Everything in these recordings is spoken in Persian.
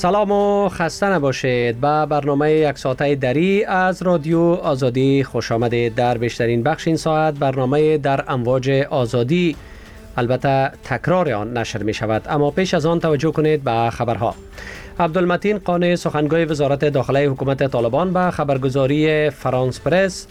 سلام و خسته نباشید. به برنامه یک ساعته دری از رادیو آزادی خوش آمدید. در بیشترین بخش این ساعت برنامه در امواج آزادی، البته تکرار آن نشر می شود، اما پیش از آن توجه کنید به خبرها. عبدالمتین قانع، سخنگوی وزارت داخلی حکومت طالبان، به خبرگزاری فرانس پرس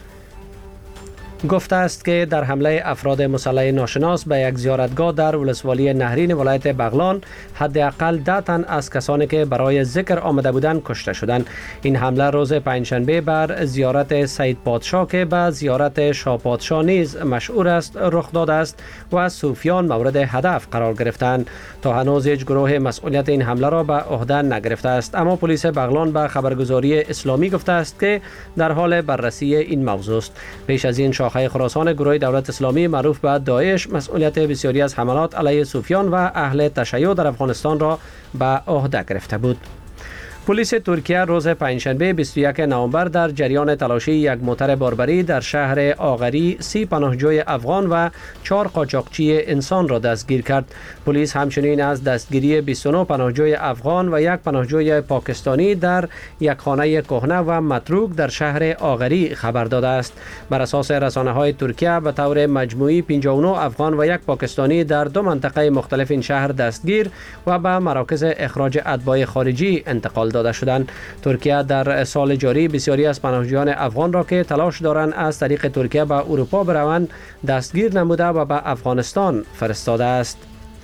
گفته است که در حمله افراد مسلح ناشناس به یک زیارتگاه در ولسوالی نهرین ولایت بغلان حداقل 10 تن از کسانی که برای ذکر آمده بودند کشته شدند. این حمله روز پنجشنبه بر زیارت سید پادشاه که به زیارت شاه پادشاه نیز مشهور است رخ داده است و صوفیان مورد هدف قرار گرفتند. تا هنوز هیچ گروه مسئولیت این حمله را به عهده نگرفته است، اما پلیس بغلان به خبرگزاری اسلامی گفته است که در حال بررسی این موضوع است. پیش از این شاخه خراسان گروه دولت اسلامی معروف به داعش مسئولیت بسیاری از حملات علیه صوفیان و اهل تشیع در افغانستان را به عهده گرفته بود. پلیس ترکیه روز پنجشنبه 21 نوامبر در جریان تلاشی یک موتر باربری در شهر آغری 30 پناهجوی افغان و 4 قاچاقچی انسان را دستگیر کرد. پلیس همچنین از دستگیری 29 پناهجوی افغان و یک پناهجوی پاکستانی در یک خانه کهنه و متروک در شهر آغری خبر داده است. بر اساس رسانه‌های ترکیه به طور مجموعی 59 افغان و یک پاکستانی در 2 منطقه مختلف این شهر دستگیر و به مراکز اخراج اتباع خارجی انتقال داده شدند. ترکیه در سال جاری بسیاری از پناهجویان افغان را که تلاش دارند از طریق ترکیه به اروپا بروند دستگیر نموده و به افغانستان فرستاده است.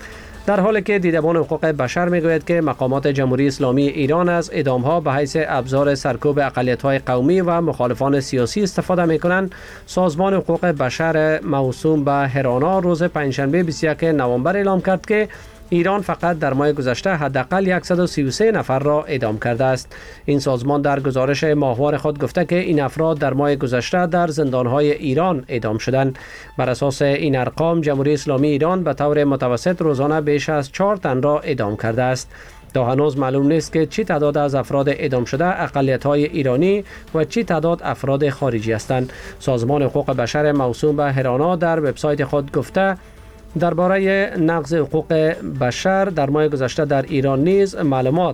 در حالی که دیدبان حقوق بشر میگوید که مقامات جمهوری اسلامی ایران از اعدام‌ها به حیث ابزار سرکوب اقلیت‌های قومی و مخالفان سیاسی استفاده می‌کنند، سازمان حقوق بشر موسوم به هرانا روز پنجشنبه 21 نوامبر اعلام کرد که ایران فقط در ماه گذشته حداقل 133 نفر را اعدام کرده است. این سازمان در گزارش ماهوار خود گفته که این افراد در ماه گذشته در زندان‌های ایران اعدام شدند. بر اساس این ارقام جمهوری اسلامی ایران به طور متوسط روزانه بیش از 4 تن را اعدام کرده است. تا هنوز معلوم نیست که چی تعداد از افراد اعدام شده اقلیت‌های ایرانی و چی تعداد افراد خارجی هستند. سازمان حقوق بشر موسوم به هرانا در وبسایت خود گفته درباره نقض حقوق بشر در ماه گذشته در ایران نیز معلومات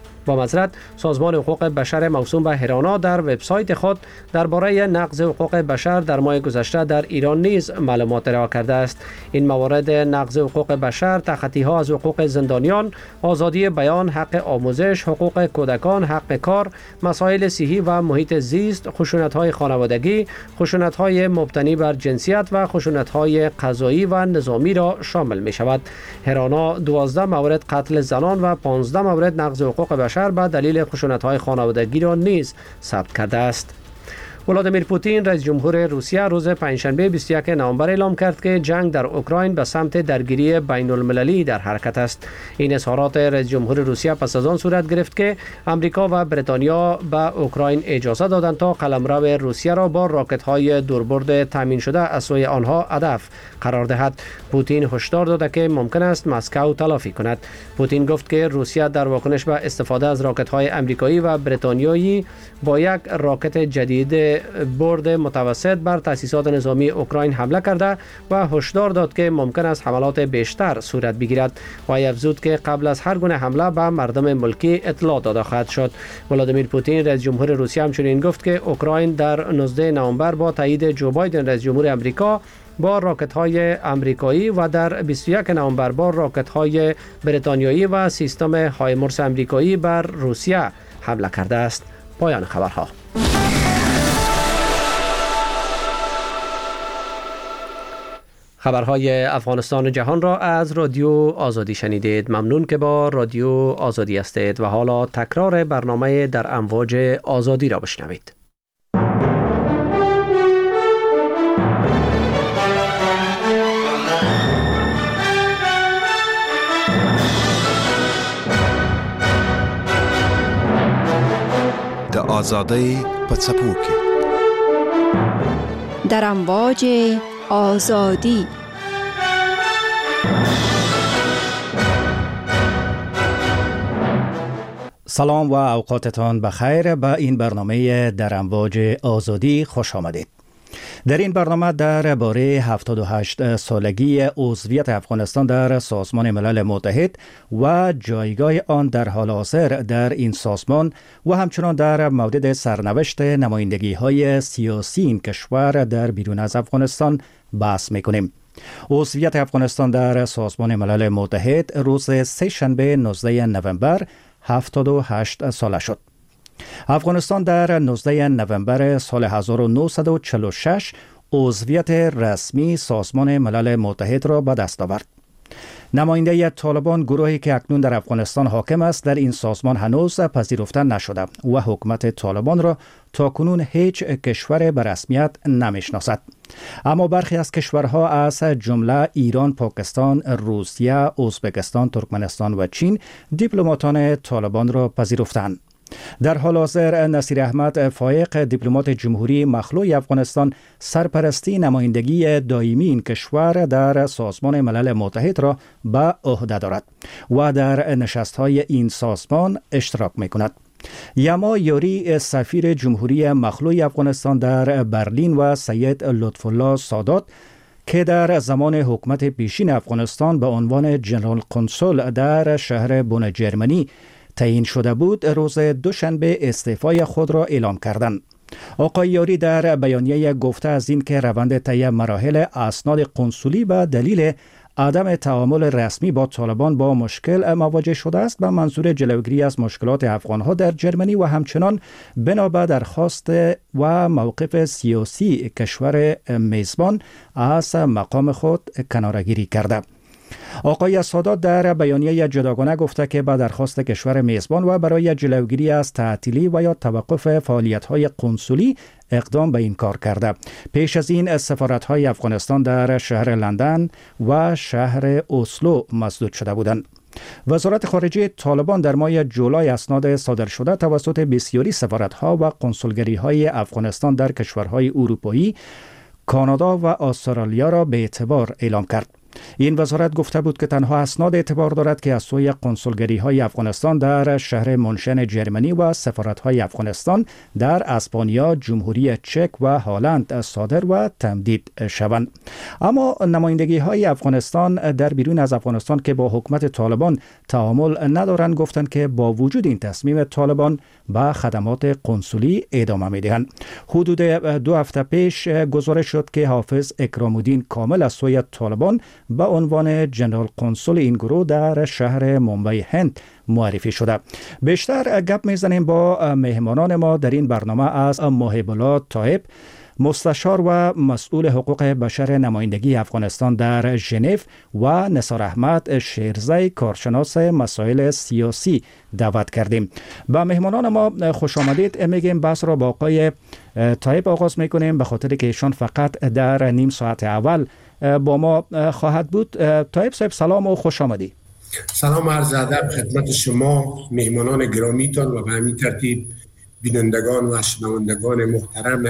سازمان حقوق بشر موسوم به هرانا در وبسایت خود درباره نقض حقوق بشر در ماه گذشته در ایران نیز معلومات ارائه کرده است. این موارد نقض حقوق بشر تخطی‌ها از حقوق زندانیان، آزادی بیان، حق آموزش، حقوق کودکان، حق کار، مسائل صحی و محیط زیست، خشونت‌های خانوادگی، خشونت‌های مبتنی بر جنسیت و خشونت‌های قضایی و نظامی را شامل می‌شود. هرانا 12 مورد قتل زنان و 15 مورد نقض حقوق بشر به دلیل خشونت‌های خانوادگی را نیز ثبت کرده است. ولادیمیر پوتین رئیس جمهور روسیه روز پنجشنبه 21 نوامبر اعلام کرد که جنگ در اوکراین به سمت درگیری بین المللی در حرکت است. این اظهارات رئیس جمهور روسیه پس از آن صورت گرفت که امریکا و بریتانیا به اوکراین اجازه دادند تا قلمرو روسیه را با راکت‌های دوربرد تامین شده از سوی آنها هدف قرار دهد. پوتین هشدار داده که ممکن است مسکو تلافی کند. پوتین گفت که روسیه در واکنش به استفاده از راکت‌های آمریکایی و بریتانیایی با یک راکت جدید برد متوسط بر تأسیسات نظامی اوکراین حمله کرده و هشدار داد که ممکن است حملات بیشتر صورت بگیرد و افزود که قبل از هر گونه حمله به مردم ملکی اطلاع داده خواهد شد. ولادیمیر پوتین رئیس جمهور روسیه همچنین گفت که اوکراین در 19 نوامبر با تایید جو بایدن رئیس جمهور آمریکا با راکت‌های آمریکایی و در 21 نوامبر با راکت‌های بریتانیایی و سیستم هایمارس آمریکایی بر روسیه حمله کرده است. پایان خبرها. خبرهای افغانستان و جهان را از رادیو آزادی شنیدید. ممنون که با رادیو آزادی هستید و حالا تکرار برنامه در امواج آزادی را بشنوید. د آزادی په څپو کې در امواج آزادی. سلام و اوقاتتان بخیر. به این برنامه در امواج آزادی خوش آمدید. در این برنامه درباره 78 سالگی عضویت افغانستان در سازمان ملل متحد و جایگاه آن در حال حاضر در این سازمان و همچنان در مورد سرنوشت نمایندگی‌های سیاسی این کشور در بیرون از افغانستان بحث می‌کنیم. عضویت افغانستان در سازمان ملل متحد روز سه‌شنبه 19 نوامبر 78 ساله شد. افغانستان در 19 نوامبر سال 1946 عضویت رسمی سازمان ملل متحد را به دست آورد. نماینده طالبان، گروهی که اکنون در افغانستان حاکم است، در این سازمان هنوز پذیرفته نشده و حکومت طالبان را تاکنون هیچ کشور به رسمیت نمیشناسد. اما برخی از کشورها از جمله ایران، پاکستان، روسیه، ازبکستان، ترکمنستان و چین دیپلماتان طالبان را پذیرفتند. در حال حاضر نصیر احمد فایق، دیپلمات جمهوری مخلوع افغانستان، سرپرستی نمایندگی دائمی این کشور در سازمان ملل متحد را به عهده دارد و در نشست‌های این سازمان اشتراک می‌کند. یما یاری، سفیر جمهوری مخلوع افغانستان در برلین و سید لطف‌الله سادات که در زمان حکومت پیشین افغانستان به عنوان جنرال کنسول در شهر بن جرمنی تعیین شده بود، روز دوشنبه استعفای خود را اعلام کردند. آقای یاری در بیانیه گفته از این که روند طی مراحل اسناد قنصلی به دلیل عدم تعامل رسمی با طالبان با مشکل مواجه شده است به منظور جلوگیری از مشکلات افغانها در جرمنی و همچنان بنا به درخواست و موقف سیاسی کشور میزبان از مقام خود کناره‌گیری کرده. آقای سادات در بیانیه جداگانه گفته که به درخواست کشور میزبان و برای جلوگیری از تعطیلی و یا توقف فعالیت‌های قنصلی اقدام به این کار کرده. پیش از این سفارت‌های افغانستان در شهر لندن و شهر اسلو مسدود شده بودند. وزارت خارجه طالبان در ماه جولای اسناد صادر شده توسط بسیاری سفارت‌ها و قنصلگری‌های افغانستان در کشورهای اروپایی، کانادا و استرالیا را به اعتبار اعلام کرد. این وزارت گفته بود که تنها اسناد اعتبار دارد که از سوی قنصلگری‌های افغانستان در شهر منشن جرمنی و سفارت‌های افغانستان در اسپانیا، جمهوری چک و هلند صادر و تمدید شوند. اما نمایندگی‌های افغانستان در بیرون از افغانستان که با حکومت طالبان تعامل ندارند گفتند که با وجود این تصمیم طالبان به خدمات قنصلی ادامه می‌دهند. حدود 2 هفته پیش گزارش شد که حافظ اکرام الدین کامل از سوی طالبان به عنوان جنرال کنسول این گروه در شهر ممبئی هند معرفی شده. بیشتر گپ میزنیم با مهمانان ما در این برنامه از محب الله طایب، مستشار و مسئول حقوق بشر نمایندگی افغانستان در ژنو و نثار احمد شیرزی، کارشناس مسائل سیاسی دعوت کردیم. با مهمانان ما خوش آمدید میگیم. بحث را با آقای طایب آغاز میکنیم به خاطر که ایشان فقط در نیم ساعت اول با ما خواهد بود. طایب صاحب سلام و خوش آمدید. سلام عرض ادب خدمت شما مهمانان گرامیتان و به همین ترتیب بینندگان و شنوندگان محترم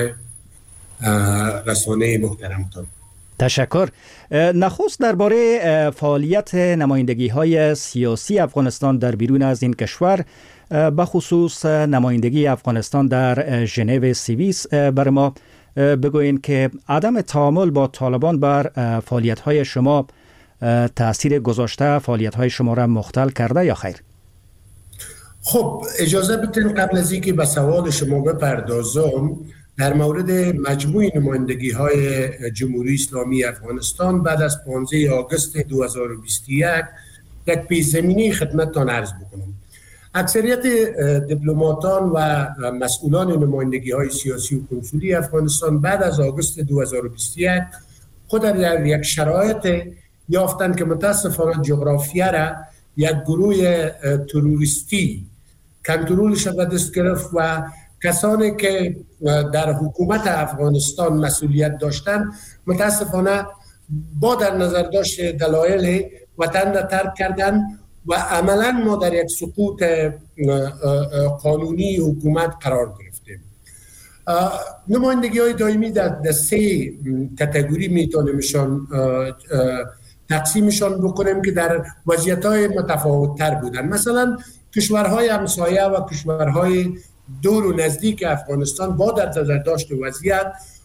رسانه محترمتان. تشکر. نخست درباره فعالیت نمایندگی‌های سیاسی افغانستان در بیرون از این کشور، به خصوص نمایندگی افغانستان در ژنو سوئیس، بر ما بگوین که عدم تعامل با طالبان بر فعالیت‌های شما تأثیر گذاشته، فعالیت‌های شما را مختل کرده یا خیر؟ خب اجازه بدین قبل از اینکه به سوال شما بپردازم در مورد مجموع نمایندگی‌های جمهوری اسلامی افغانستان بعد از 15 آگوست 2021 یک پیش‌زمینه خدمتتان عرض بکنم. اکثریت دیپلماتان و مسئولان نمایندگی‌های سیاسی و کنسولی افغانستان بعد از آگوست 2021 خود در یک شرایط یافتند که متاسفانه جغرافیا را یک گروه تروریستی کنترلش به دست گرفت و کسانی که در حکومت افغانستان مسئولیت داشتند متاسفانه با در نظر داشت دلایل وطن را ترک کردند و عملا ما در یک سقوط قانونی حکومت قرار گرفتیم. نمایندگی‌های دائمی در 3 کاتگوری میتونیمشان تقسیمشان بکنیم که در وضعیت‌های متفاوت‌تر بودن. مثلا کشورهای همسایه و کشورهای دور و نزدیک افغانستان با در نظر داشت وضعیت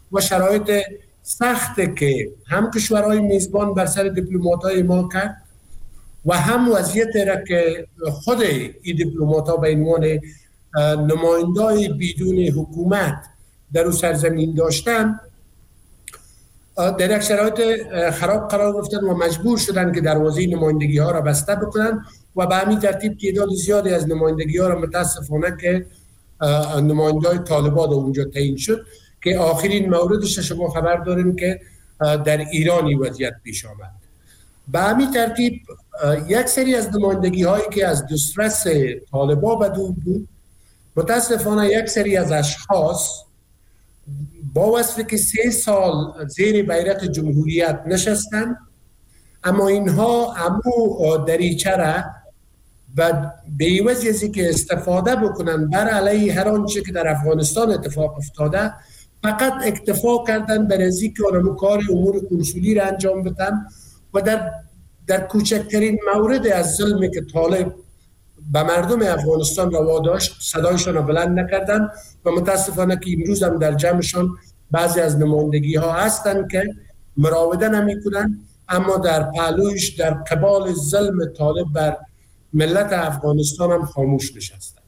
و شرایط سخت که هم کشورهای میزبان بر سر دیپلمات‌های ما کرد و هم وضعیت را که خود این دیپلمات‌ها به عنوان نمایندای بدون حکومت در اون سرزمین داشتن، در یک شرایط خراب قرار گرفتن و مجبور شدن که دروازه نمایندگی ها را بسته بکنن و به همین ترتیب تعداد زیادی از نمایندگی ها را متاسفانه که نمایندای طالبان اونجا تعیین شد که آخرین موردش شما خبر داریم که در ایرانی وضعیت پیش آمد. به همین ترتیب یک سری از نمایندگی هایی که از دسترس طالبان بدون بود، متاسفانه یک سری از اشخاص با وصفی که 3 سال زیر بیرق جمهوریت نشستن، اما اینها امو دریچه را به عوض از که استفاده بکنن بر علیه هر آنچه که در افغانستان اتفاق افتاده، فقط اکتفا کردن بر از اینکه اونم کار امور کنسولی را انجام بدن و در کوچکترین مورد از ظلمی که طالب به مردم افغانستان روا داشت صدایشان را بلند نکردن و متاسفانه که امروز هم در جمعشان بعضی از نمایندگی ها هستند که مراوده نمی کنن، اما در پهلوش در قبال ظلم طالب بر ملت افغانستان هم خاموش نشستند.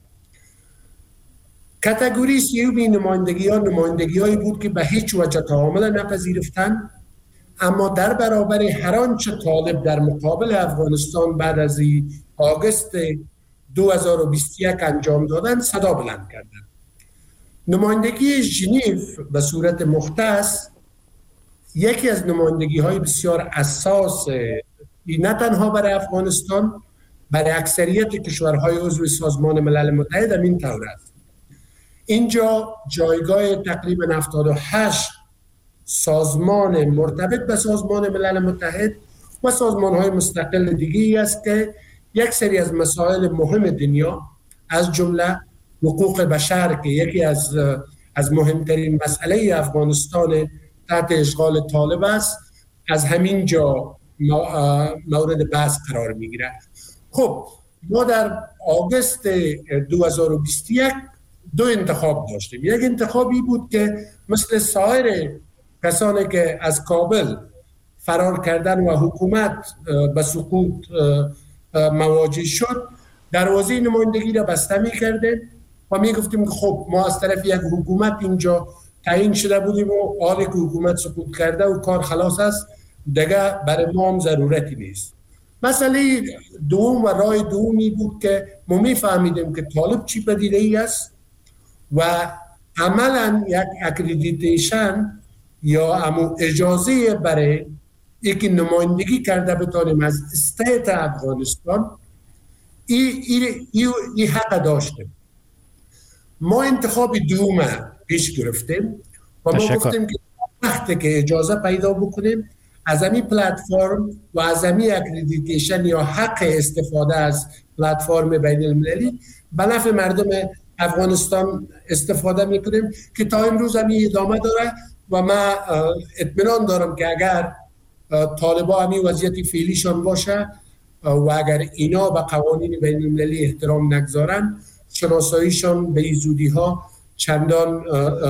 کاتگوری سیومی نمایندگی ها نمایندگی هایی بود که به هیچ وجه تعامل نپذیرفتند، اما در برابر هر آنچه طالب در مقابل افغانستان بعد از آگوست 2021 انجام دادن صدا بلند کردند. نمایندگی ژنو به صورت مختص یکی از نمایندگی های بسیار اساس نه تنها برای افغانستان، برای اکثریت کشورهای عضو سازمان ملل متحد هم این طور است. اینجا جایگاه تقریبا 78 سازمان مرتبط به سازمان ملل متحد و سازمان‌های مستقل دیگری است که یک سری از مسائل مهم دنیا از جمله حقوق بشر که یکی از مهمترین مسئله افغانستان تحت اشغال طالب است، از همین جا مورد بحث قرار میگیره. خب ما در آگوست 2021 دو انتخاب داشتیم. یک انتخابی بود که مثل سایر کسانی که از کابل فرار کردن و حکومت به سقوط مواجه شد، دروازه نمایندگی را بسته می کردیم و می گفتیم که خب ما از طرف یک حکومت اینجا تعیین شده بودیم و حالی که حکومت سقوط کرده و کار خلاص است دیگه برای ما هم ضرورتی نیست. مسئله دوم و راه دومی بود که ما می فهمیدیم که طالب چی پدیده ای است و عملا یک اکریدیتیشن یا همون اجازه برای یکی نمایندگی کرده بتانیم از استیت افغانستان ای حق داشتیم. ما انتخاب دوم پیش گرفتیم و ما گفتیم که وقتی که اجازه پیدا بکنیم از همین پلتفرم و از همین اکریدیتیشن یا حق استفاده از پلتفرم بین المللی به نفع مردم افغانستان استفاده میکنیم که تا امروز همین ادامه داره و من اطمینان دارم که اگر طالبان همین وضعیت فعلیشان باشه و اگر اینا به قوانین بین المللی احترام نگذارن، شناساییشان به زودی ها چندان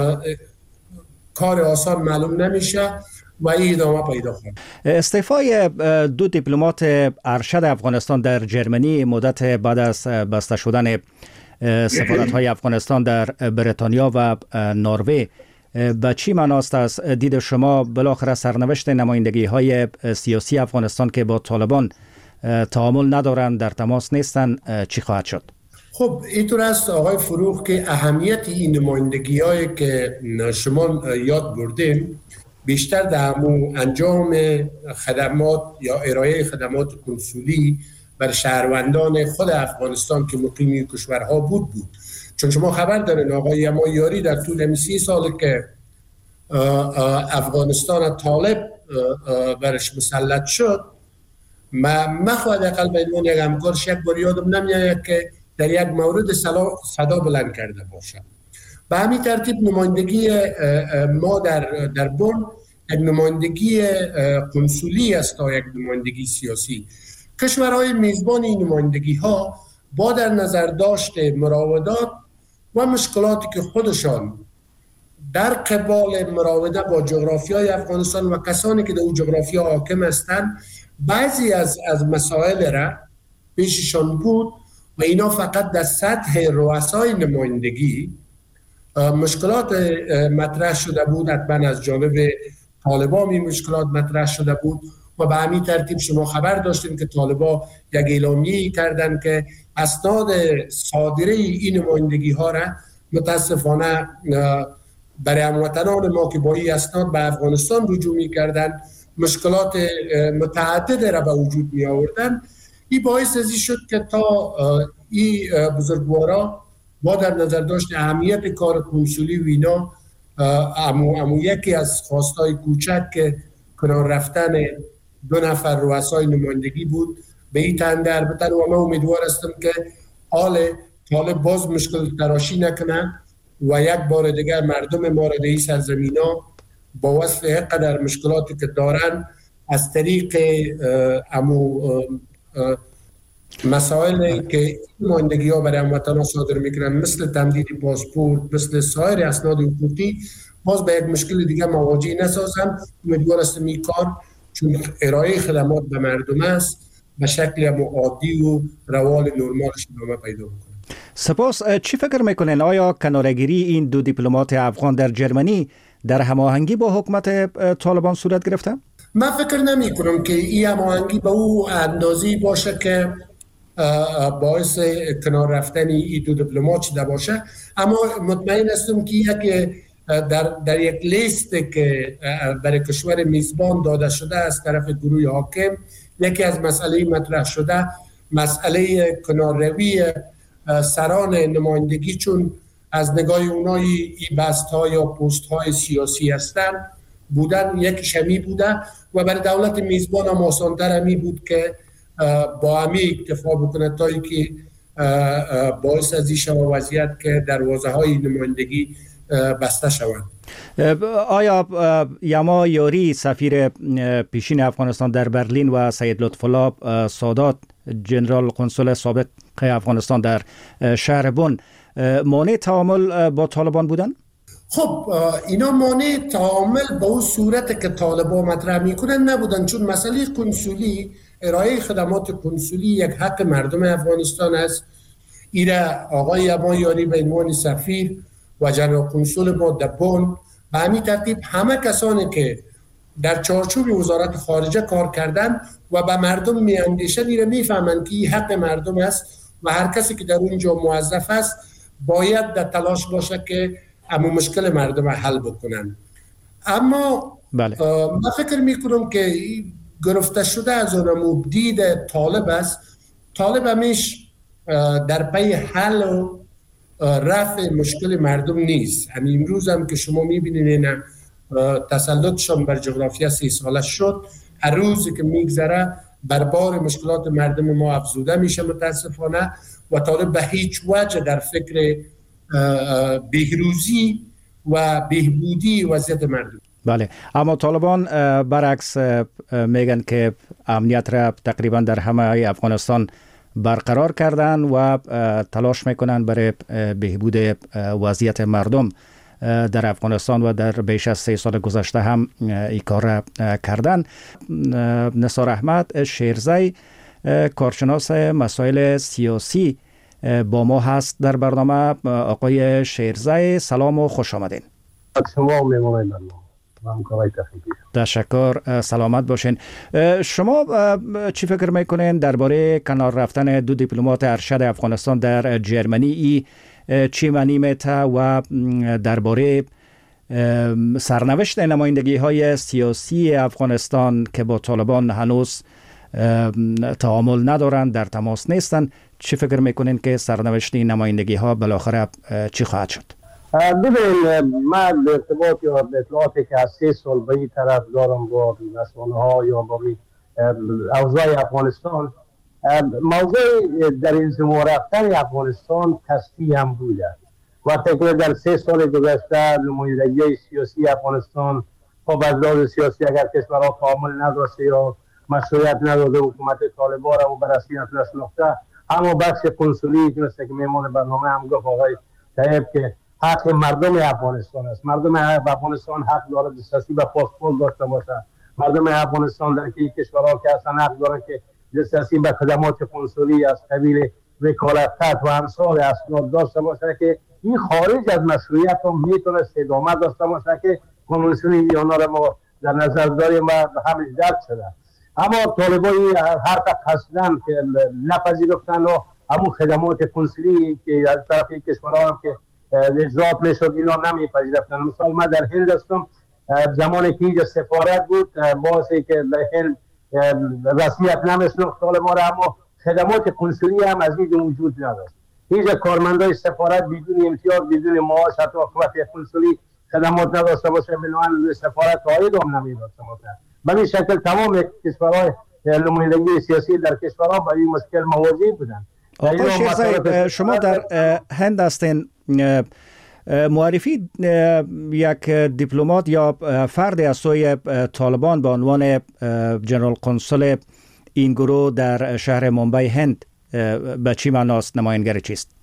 کار آسان معلوم نمیشه و این ادامه پیدا خواهد. استعفای دو دیپلمات ارشد افغانستان در جرمنی مدت بعد از بسته شدن سفارت‌های افغانستان در بریتانیا و نروژ به چی معناست از دید شما بالاخره سرنوشت نمایندگی‌های سیاسی افغانستان که با طالبان تعامل ندارند، در تماس نیستند، چی خواهد شد؟ خب اینطور است آقای فروغ که اهمیت این نمایندگی‌هایی که شما یاد بردین بیشتر در انجام خدمات یا ارائه خدمات کنسولی بر شهروندان خود افغانستان که مقیم کشورها بود. چون شما خبر دارین آقای یمایاری در طول 30 سال که افغانستان طالب برش مسلط شد، من خواهد اقل به عنوان یک همکارش یک بار یادم نمیاد که در یک مورد صدا بلند کرده باشم. به همین ترتیب نمایندگی ما در بن یک نمایندگی کنسولی است تا یک نمایندگی سیاسی. کشورهای میزبان این نمایندگی ها با در نظر داشت مراودات و مشکلاتی که خودشان در قبال مراوده با جغرافیای افغانستان و کسانی که در اون جغرافیا حاکم هستند بعضی از مسائل را پیششان بود و اینا فقط در سطح رؤسای نمایندگی مشکلات مطرح شده بود. حتما از جانب طالبان این مشکلات مطرح شده بود و به همین ترتیب شما خبر داشتیم که طالبان یک اعلامیه کردن که اسناد صادره این نمایندگی ها را متاسفانه برای هموطنان ما که با این اسناد به افغانستان رجوع می‌کردند مشکلات متعدد را به وجود می آوردن. این باعث ازی شد که تا این بزرگوارا با در نظر داشت اهمیت کار کنسولی و اینا امو یکی از خواستای کوچک که کنار رفتن 2 نفر رؤسای نمایندگی بود به این تنده. البته و من امیدوار هستم که طالب باز مشکل تراشی نکنه و یک بار دیگر مردم ما را در این سرزمینا با وصف قدر مشکلاتی که دارن از طریق مسائلی که نمایندگی ها برای هموطنان صادر میکنن مثل تمدید پاسپورت، مثل سایر اسناد حقوقی باز به یک مشکل دیگه مواجه نسازن. امیدوار هستم این کار چون ارائه خدمات به مردم است به شکل عادی و روال نرمالش ادامه پیدا میکنه. سپاس. چی فکر میکنین آیا کناره‌گیری این 2 دیپلمات افغان در جرمنی در هماهنگی با حکومت طالبان صورت گرفته؟ من فکر نمی کنم که این هماهنگی به او اندازی باشه که باعث کنار رفتن این 2 دیپلمات شده باشه، اما مطمئن هستم که در یک لیست که برای کشور میزبان داده شده از طرف گروه حاکم یکی از مسئله مطرح شده مسئله کنارروی سران نمایندگی چون از نگاه اونای این بست‌ها یا پست‌های سیاسی هستند بودن یک شمی بوده و برای دولت میزبان هم آسان‌تر همی بود که با همی اکتفا بکنه تا اینکه باعث از این شما وضعیت که دروازه‌های نمایندگی بسته شوند. آیا یما یاری سفیر پیشین افغانستان در برلین و سید لطف‌الله سادات جنرال قنصل سابق افغانستان در شهر بن مانع تعامل با طالبان بودن؟ خب اینا مانع تعامل با اون صورت که طالبان مطرح میکنن نبودن چون مسئله کنسولی ارائه خدمات کنسولی یک حق مردم افغانستان است. ایره آقای یما یاری به عنوان سفیر و جنرال قنصل ما در بن به همین ترتیب همه کسانی که در چارچوب وزارت خارجه کار کردن و به مردم میاندیشن ایره میفهمند که این حق مردم است و هر کسی که در اونجا موظف است باید در تلاش باشه که همون مشکل مردم حل بکنن. اما من فکر میکنم که گرفته شده از اون دید طالب است. طالب همیش در پی حل و رفع مشکل مردم نیست. همین امروز هم که شما میبینید اینا تسلطشان بر جغرافیا 3 ساله شد، هر روزی که میگذره بربار مشکلات مردم ما افزوده میشه متاسفانه و طالب به هیچ وجه در فکر بهروزی و بهبودی وضعیت مردم. بله، اما طالبان برعکس میگن که امنیت را تقریبا در همه افغانستان برقرار کردن و تلاش میکنن برای بهبود وضعیت مردم در افغانستان و در بیش از 3 سال گذشته هم این کار را کردن. نثار احمد شیرزی کارشناس مسائل سیاسی با ما هست در برنامه. آقای شیرزی سلام و خوش آمدین. شما میمونید تشکر، سلامت باشین. شما چی فکر میکنین درباره کنار رفتن 2 دیپلمات ارشد افغانستان در جرمنی چی معنی میته و درباره سرنوشت نمایندگی های سیاسی افغانستان که با طالبان هنوز تعامل ندارند، در تماس نیستند، چی فکر میکنین که سرنوشت نمایندگی ها بالاخره چی خواهد شد؟ ببینید من به ارتباط یا اطلاعاتی که از 3 سال به این طرف دارم با رسانه ها یا با اوضاع افغانستان، موضوع در انزوا رفتن افغانستان تصفیه هم بوده. وقتی که در 3 سال گذشته نمایندگی سیاسی افغانستان خب از لحاظ سیاسی اگر کشورها تعامل نداشته یا مشروعیت نداده حکومت طالبان را و بررسی نشناخته، اما بخش کنسولی که مثل که میمون برنامه هم گفت آقای طیب که حق مردم افغانستان است. مردم افغانستان حق دارد دسترسی به پاسپورت داشته باشند. مردم افغانستان در کشورها که هستند حق دارند که دسترسی به خدمات کنسولی از قبیل وکالت و امثال اسناد داشته باشند که این خارج از مشروعیت هم میتونه ادامه داشته باشه که کنوانسیون ویانا را ما در نظر داریم و همش درک شده. اما طالبای هر قصدن که نپذیرفتن و همون خدمات کنسولی که از طرف کشورها هم که اجرات میشد اینا نمیپذیرفتن. مثلا من در هند هستم، زمانی که اینجا سفارت بود باعثی که هند رسمیت نمیشناخت طالبا را، اما خدمات کنسولی هم از اینجا وجود نداشت. اینجا کارمندای سفارت بدون امتیاز بدون معاش حتی وقتی کنسولی خدمات نداشته باشه بنابراین سفارت عاید هم نمیداد. به این شکل تمام کشورهای نمایندگی سیاسی در کشورها با این مشکل مواجه بودند. آقای شیخزاده، شما در هند هستین، معرفی یک دیپلمات یا فرد از سوی طالبان به عنوان جنرال کنسول این گروه در شهر ممبئی هند به چی معناست؟ نماینگر چیست؟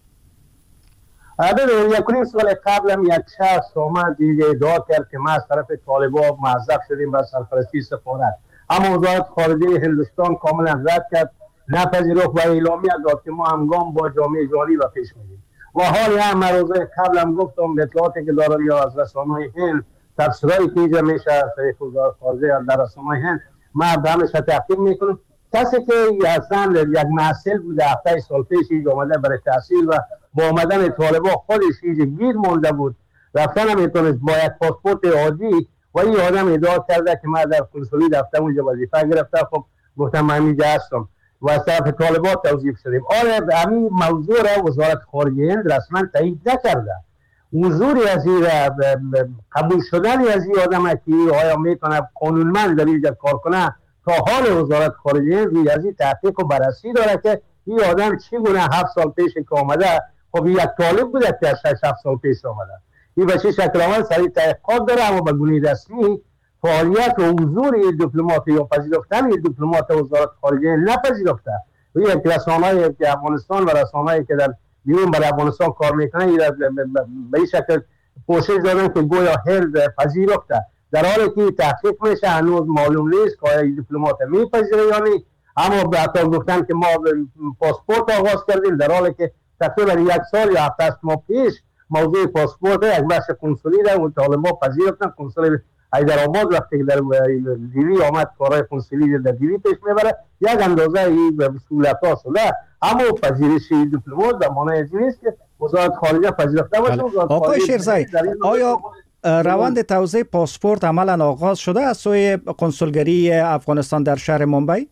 یکونیم سال قبل هم یک شخص آمد ادعا کرد که ما از طرف طالبان معذب شدیم به سرپرستی سفارت، اما وزارت خارجه هندوستان کاملا رد کرد، نپذیرفت و اعلامیه داد که ما همگام با جامعه جهانی و پیش میریم. و حال هم روزه قبل هم گفتم اطلاعاتی که دارم یا از رسانه‌های هند تفسیرایی که اینجا میشه از طریق وزارت خارجه در رسانه‌های هند ما به همش تحقیق میکنم. کسی که اصلا یک محصل بوده 7 سال پیش اینجا آمده برای تحصیل و با آمدن طالبان خودش اینجا گیر مونده بود، رفتن هم میتونست با یک پاسپورت عادی و این آدم ادعا کرده که من در کنسولی رفتم اونجا وظیفه گرفتم. خب گفتم من اینجا هستم و از طرف طالبان توضیح شدیم. آره همین موضوع را وزارت خارجه هند رسما تایید نکرده. حضوری از این قبول شدن از این آدم که آیا میتونه قانونمند در اینجا کار کنه تا حال وزارت خارجه هند از این تحقیق و بررسی داره که این آدم چگونه 7 سال پیش که آمده، خب یک طالب بوده که 6-7 سال پیش آمده، این به چه شکل آمد سریع تحقیقات داره، اما به گونه رسمی فعالیت و حضور دیپلمات یا پذیرفتن دیپلمات وزارت خارجه نپذیرفته. و یک رسانه‌ای که افغانستان و رسانه‌ای که در بیرون برای افغانستان کار میکنه به این شکل پوشش دادن که گویا هند پذیرفته، در حالی که تحقیق میشه هنوز معلوم نیست که آیا دیپلمات میپذیره یا نه. اما به حتی گفتن که ما پاسپورت آغاز کردیم در حالی که تقریبا 1 سال یا 7 ماه پیش موضوع پاسپورت یک بخش کنسولی در و طالبان پذیرفتن. کنسول حیدرآباد وقتی در دیلی آمد کارهای کنسولی در دیلی پیش میبره یک اندازه این سهولت‌ها شده، اما پذیرش دیپلمات به معنی از نیست که وزارت خارجه پذیرفته باشه. آقای شیخزاده، آیا روند توزیع پاسپورت عملا آغاز شده از سوی کنسولگری افغانستان در شهر ممبئی؟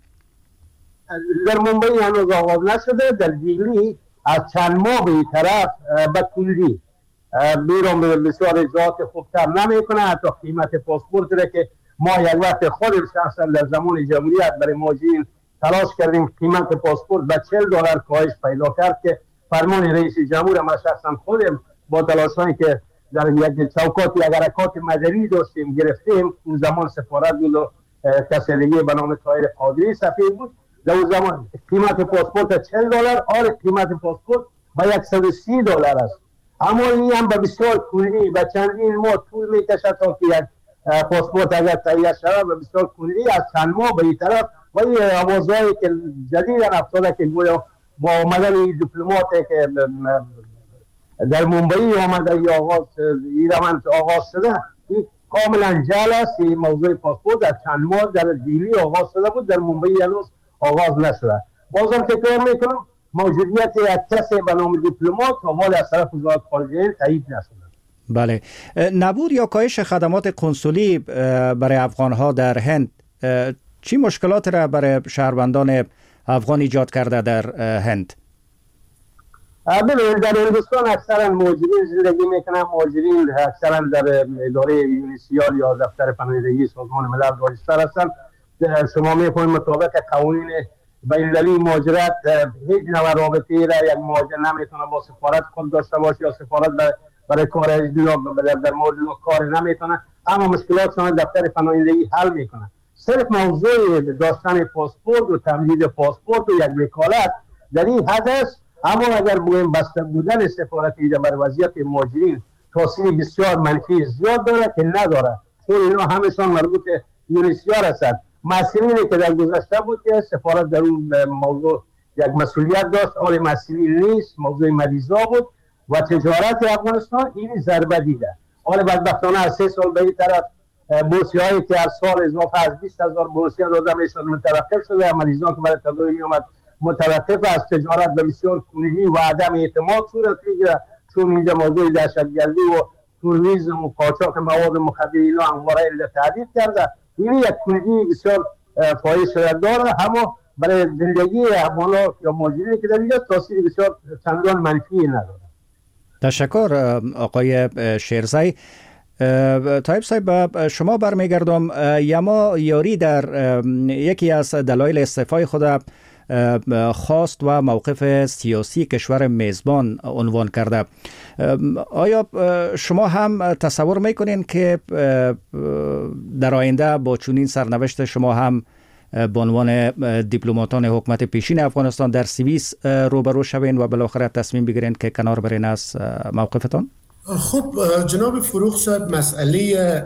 در ممبئی هنوز آغاز نشده. در دیلی از چند ماه به این طرف به کلی بیرون بسیار اجراعات خوبتر نمیکنه. حتی قیمت پاسپورت را که ما یک وقت خودم شخصا در زمان جمهوریت برای مهاجرین تلاش کردیم قیمت پاسپورت به $40 کاهش پیدا کرد که فرمان رئیس جمهور ما شخصا خودم با تلاشایی که در یک چوکات یک حرکات مدنی داشتیم گرفتیم. اون زمان سفارت بود و کسی دیگه به نام طاهر قادری سفیر بود. در اون زمان قیمت پاسپورت $40 آره قیمت پاسپورت با $130 است، اما این هم به بسیار کلی و چندین ماه طول میکشد تا که یک پاسپورت اگر تهیه شود و بسیار کلی از چند ماه به این طرف و این آوازهایی که جدیداً افتاده که گویا با آمدن دیپلمات که در ممبئی آمده یا این روند آغاز شده، این کاملا جعل است. این موضوع پاسپورت در چند ماه در دیلی آغاز شده بود، در ممبئی هنوز آغاز نشده. بازم تکرار میکنم موجودیت یک کسی به نام دیپلمات حال از طرف وزارت خارجه تایید نشده. بله، نبود یا کاهش خدمات کنسولی برای افغانها در هند چی مشکلات را برای شهروندان افغان ایجاد کرده در هند؟ ببینید در هندوستان اکثرا مهاجرین زندگی میکنن. مهاجرین اکثرا در اداره یونیسیال یا دفتر پناهندگی سازمان ملل راجستر هستند. شما میفهمید مطابق قوانین بین‌المللی مهاجرت هیچ نوع رابطه‌ای را یک مهاجر نمیتونه با سفارت خود داشته باشه یا سفارت برای کار در مورد کار نمیتونه، اما مشکلات دفتر پناهندگی حل میکنه. صرف موضوع داشتن پاسپورت و تمدید پاسپورت و یک وکالت در این حد است. اما اگر بگوییم بسته بودن سفارت ایجا بر وضعیت مهاجرین تاثیر بسیار منفی زیاد داره که نداره، چون اینا همشان مربوط یونیسیار هستند. مسئولینی که در گذشته بود که سفارت در اون موضوع یک مسئولیت داشت، آل مسئولین نیست، موضوع مریضا بود و تجارت افغانستان این ضربه دیده. حالا بدبختانه از 3 سال به این طرف بورسی هایی که از سال اضافه از 20,000 بورسی داده میشد متوقف شده، مریضان که برای تداوی اومد متوقف، از تجارت به بسیار کلیدی و عدم اعتماد صورت میگیره، چون اینجا موضوع دهشتگردی و تروریسم و قاچاق مواد مخدر اینا همواره علت تهدید کرده. این یک کلیدی بسیار فاحش داره، اما برای زندگی افغان‌ها یا مهاجرینی که در اینجا تاثیر بسیار چندان منفی نداره. تشکر آقای شیرزی. طایب صاحب، شما برمیگردم. یما یاری در یکی از دلایل استعفای خود خواست و موقف سیاسی کشور میزبان عنوان کرده. آیا شما هم تصور میکنین که در آینده با چنین سرنوشت شما هم به عنوان دیپلماتان حکومت پیشین افغانستان در سوئیس روبرو شوین و بالاخره تصمیم بگیرین که کنار برین از موقفتان؟ خب جناب فروخ صاحب، مسئله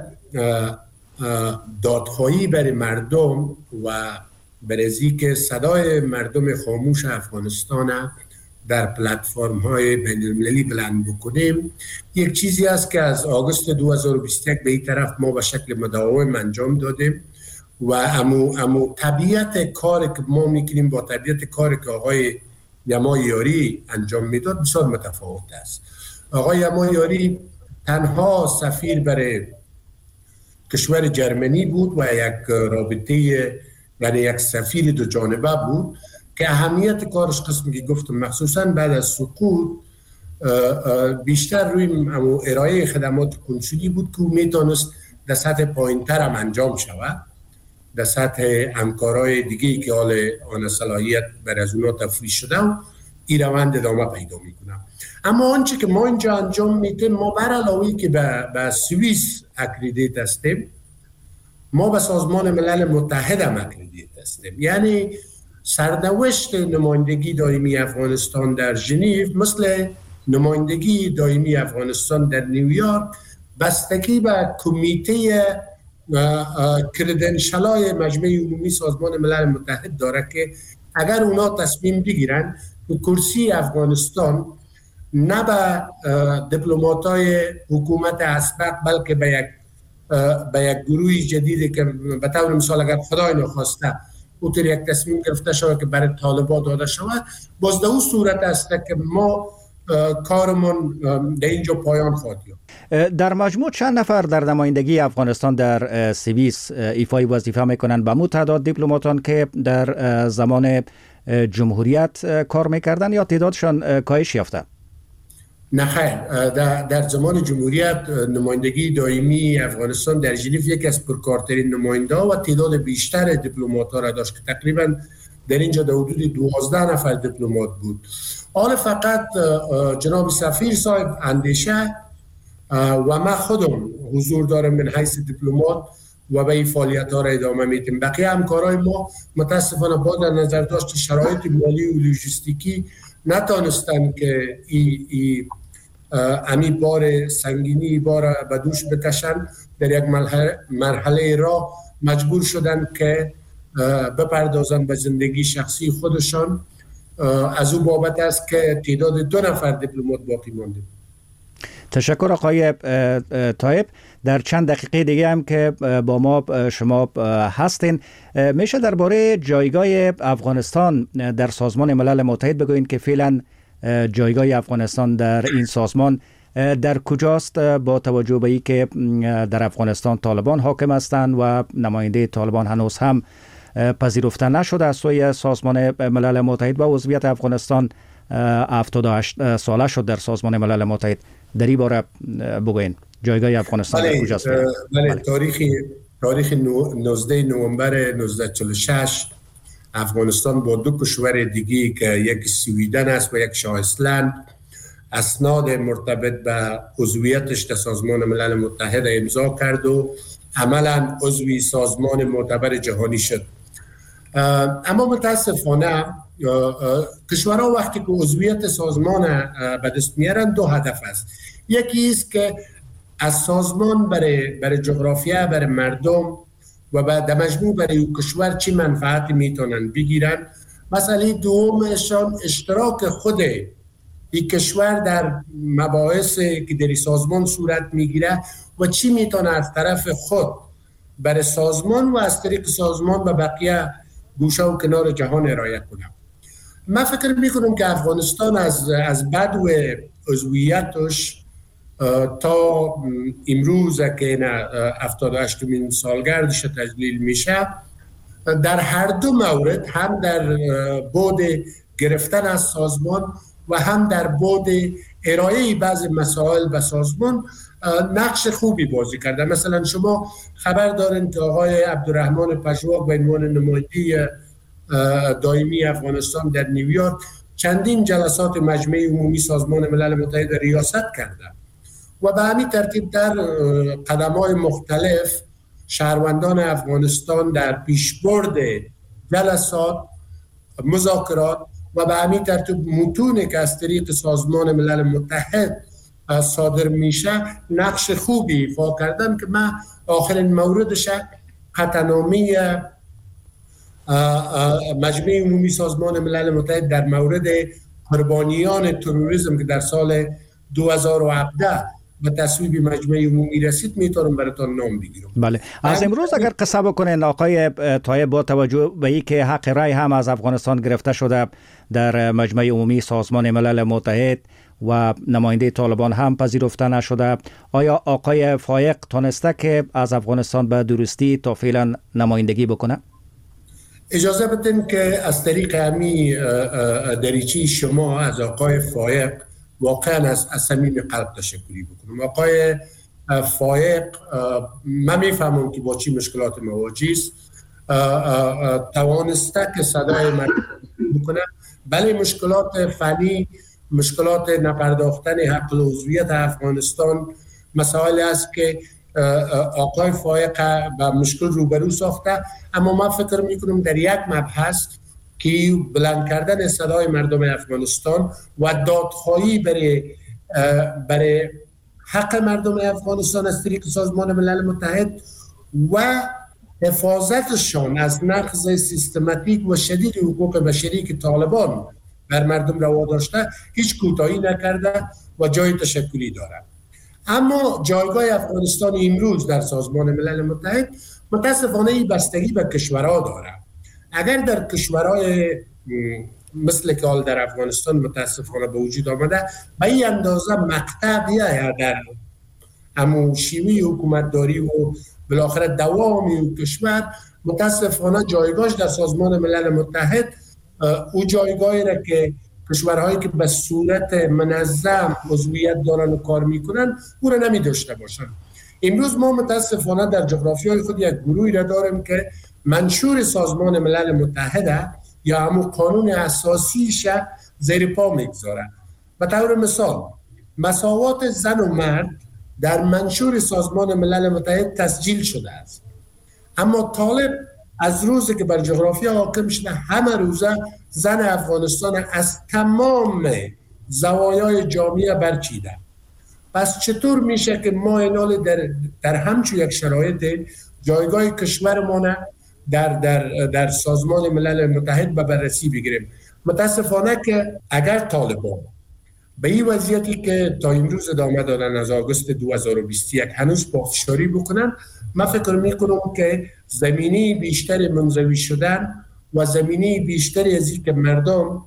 دادخواهی برای مردم و برای که صدای مردم خاموش افغانستان در پلتفرم های بین المللی بلند بکنیم یک چیزی است که از آگوست 2021 به این طرف ما به شکل مداوم انجام دادیم و امو طبیعت کاری که ما میکنیم با طبیعت کاری که آقای یما یاری انجام میداد بسیار متفاوت است. آقای یما یاری تنها سفیر برای کشور جرمنی بود و یک رابطه، یعنی یک سفیر دو جانبه بود که اهمیت کارش قسمی که گفتم مخصوصا بعد از سقوط بیشتر روی ارائه خدمات کنسولی بود که میتونست در سطح پایین‌تر هم انجام شود، در سطح همکارای دیگه‌ای که حال آن صلاحیت بر از اونا تفویض شده و این روند ادامه پیدا میکنه. اما آنچه که ما اینجا انجام میدیم، ما بر علاوه که به سوئیس اکریدیت هستیم، ما به سازمان ملل متحد هم اکریدیت هستیم. یعنی سرنوشت نمایندگی دائمی افغانستان در ژنو مثل نمایندگی دائمی افغانستان در نیویورک بستگی به کمیته کردنشلای مجمع عمومی سازمان ملل متحد داره که اگر اونا تصمیم بگیرن که کرسی افغانستان نه به دیپلمات‌های حکومت اسبق بلکه به یک گروه جدیدی که به طور مثال اگر خدای نخواسته اوتر یک تصمیم گرفته شود که برای طالبان داده شود، باز در اون صورت است که ما کارمون در اینجا پایان خواهد یافت. در مجموع چند نفر در نمایندگی افغانستان در سوئیس ایفای وظیفه میکنن؟ به تعداد دیپلماتان که در زمان جمهوریت کار میکردن یا تعدادشان کاهش یافته؟ نه خیر، در زمان جمهوریت نمایندگی دائمی افغانستان در ژنو یکی از پرکارترین نماینده و تعداد بیشتر دیپلمات‌ها را داشت که تقریبا در اینجا در حدود 12 نفر دیپلمات بود. حالا فقط جناب سفیر صاحب اندیشه و من خودم حضور دارم من حیث دیپلمات و به این فعالیت‌ها را ادامه میدیم. بقیه همکارای ما متاسفانه با در نظر داشت شرایط مالی و لوجستیکی نتانستن که امی بار سنگینی بار به دوش بکشن، در یک مرحله را مجبور شدن که بپردازن به زندگی شخصی خودشان. از او بابت است که تعداد 2 نفر دیپلمات باقی مانده. تشکر آقای طایب. در چند دقیقه دیگه هم که با ما شما هستین، میشه درباره جایگاه افغانستان در سازمان ملل متحد بگوین که فعلا جایگاه افغانستان در این سازمان در کجاست، با توجه به اینکه در افغانستان طالبان حاکم هستند و نماینده طالبان هنوز هم پذیرفته نشده از سوی سازمان ملل متحد و عضویت افغانستان 78 ساله شد در سازمان ملل متحد. در این باره بگوین جایگاه افغانستان در کجاست؟ بله، تاریخ 19 نوامبر 1946 افغانستان با 2 کشور دیگی که یک سویدن است و یک شاه ایسلند اسناد مرتبط به عضویتش در سازمان ملل متحد امضا کرد و عملا عضوی سازمان معتبر جهانی شد. اما متاسفانه کشورها وقتی که عضویت سازمان به دست میارن 2 هدف است. یکی است که از سازمان برای جغرافیا، برای مردم و در مجموع برای کشور چی منفعتی میتونن بگیرن. مسئله دومشان اشتراک خود این کشور در مباحثی که در سازمان صورت میگیره و چی میتونه از طرف خود برای سازمان و از طریق سازمان به بقیه گوشه و کنار جهان ارائه کنه. من فکر میکنم که افغانستان از بدو عضویتش تا امروز که 78مین سالگردش تجلیل میشه، در هر دو مورد، هم در بعد گرفتن از سازمان و هم در بعد ارائه بعضی مسائل به سازمان نقش خوبی بازی کرده. مثلا شما خبر دارین که آقای عبدالرحمن پژواک به عنوان نماینده دائمی افغانستان در نیویورک چندین جلسات مجمع عمومی سازمان ملل متحد ریاست کرده و به همین ترتیب در قدم‌های مختلف شهروندان افغانستان در پیشبرد جلسات، مذاکرات و به همین ترتیب متونی که از طریق سازمان ملل متحد صادر میشه نقش خوبی ایفا کردن که من آخرین موردش قطعنامه مجمع عمومی سازمان ملل متحد در مورد قربانیان تروریسم که در سال 2017 به تصویب مجمع عمومی رسید میتونم براتون نام بگیرم. بله، از امروز اگر قصه بکنین آقای طایب، با توجه به اینکه حق رای هم از افغانستان گرفته شده در مجمع عمومی سازمان ملل متحد و نماینده طالبان هم پذیرفته نشده، آیا آقای فایق تونسته که از افغانستان به درستی تا فعلا نمایندگی بکنه؟ اجازه بدین که از طریق همی دریچه شما از آقای فایق واقعا از صمیم قلب تشکری بکنم. آقای فایق من میفهمم که با چی مشکلات مواجه است، توانسته که صدای من بکنه، بله مشکلات فنی، مشکلات نپرداختن حق عضویت افغانستان مسائل است که آقای فایق با مشکل روبرو ساخته، اما من فکر میکنم در یک مبحث که بلند کردن صدای مردم افغانستان و دادخواهی برای حق مردم افغانستان از طریق سازمان ملل متحد و حفاظتشان از نقض سیستماتیک و شدید حقوق بشری که طالبان بر مردم روا داشته هیچ کوتاهی نکرده و جای تشکری دارد. اما جایگاه افغانستان امروز در سازمان ملل متحد متاسفانه بستگی به کشورها دارد. اگر در کشورهای مثل که حال در افغانستان متاسفانه به وجود آمده به این اندازه مقطع یا در همون شیوه حکومتداری و بالاخره دوامی و کشور، متاسفانه جایگاهش در سازمان ملل متحد او جایگاهی را که کشورهایی که به صورت منظم عضویت دارن و کار میکنن او را نمی داشته باشن. امروز ما متاسفانه در جغرافیای خود یک گروهی را داریم که منشور سازمان ملل متحد یا همون قانون اساسیش زیر پا میگذاره. به طور مثال مساوات زن و مرد در منشور سازمان ملل متحد تسجیل شده است، اما طالب از روزی که بر جغرافیا حاکم شده همه روزه زن افغانستان از تمام زوایای جامعه برچیده. پس چطور میشه که ما اینال در همچون یک شرایط جایگاه کشورمان در سازمان ملل متحد به بررسی بگیریم؟ متاسفانه که اگر طالبان به این وضعیتی که تا امروز ادامه دادن از آگوست 2021 هنوز پافشاری بکنن، من فکر میکنم که زمینه بیشتر منزوی شدن و زمینه بیشتری از این که مردم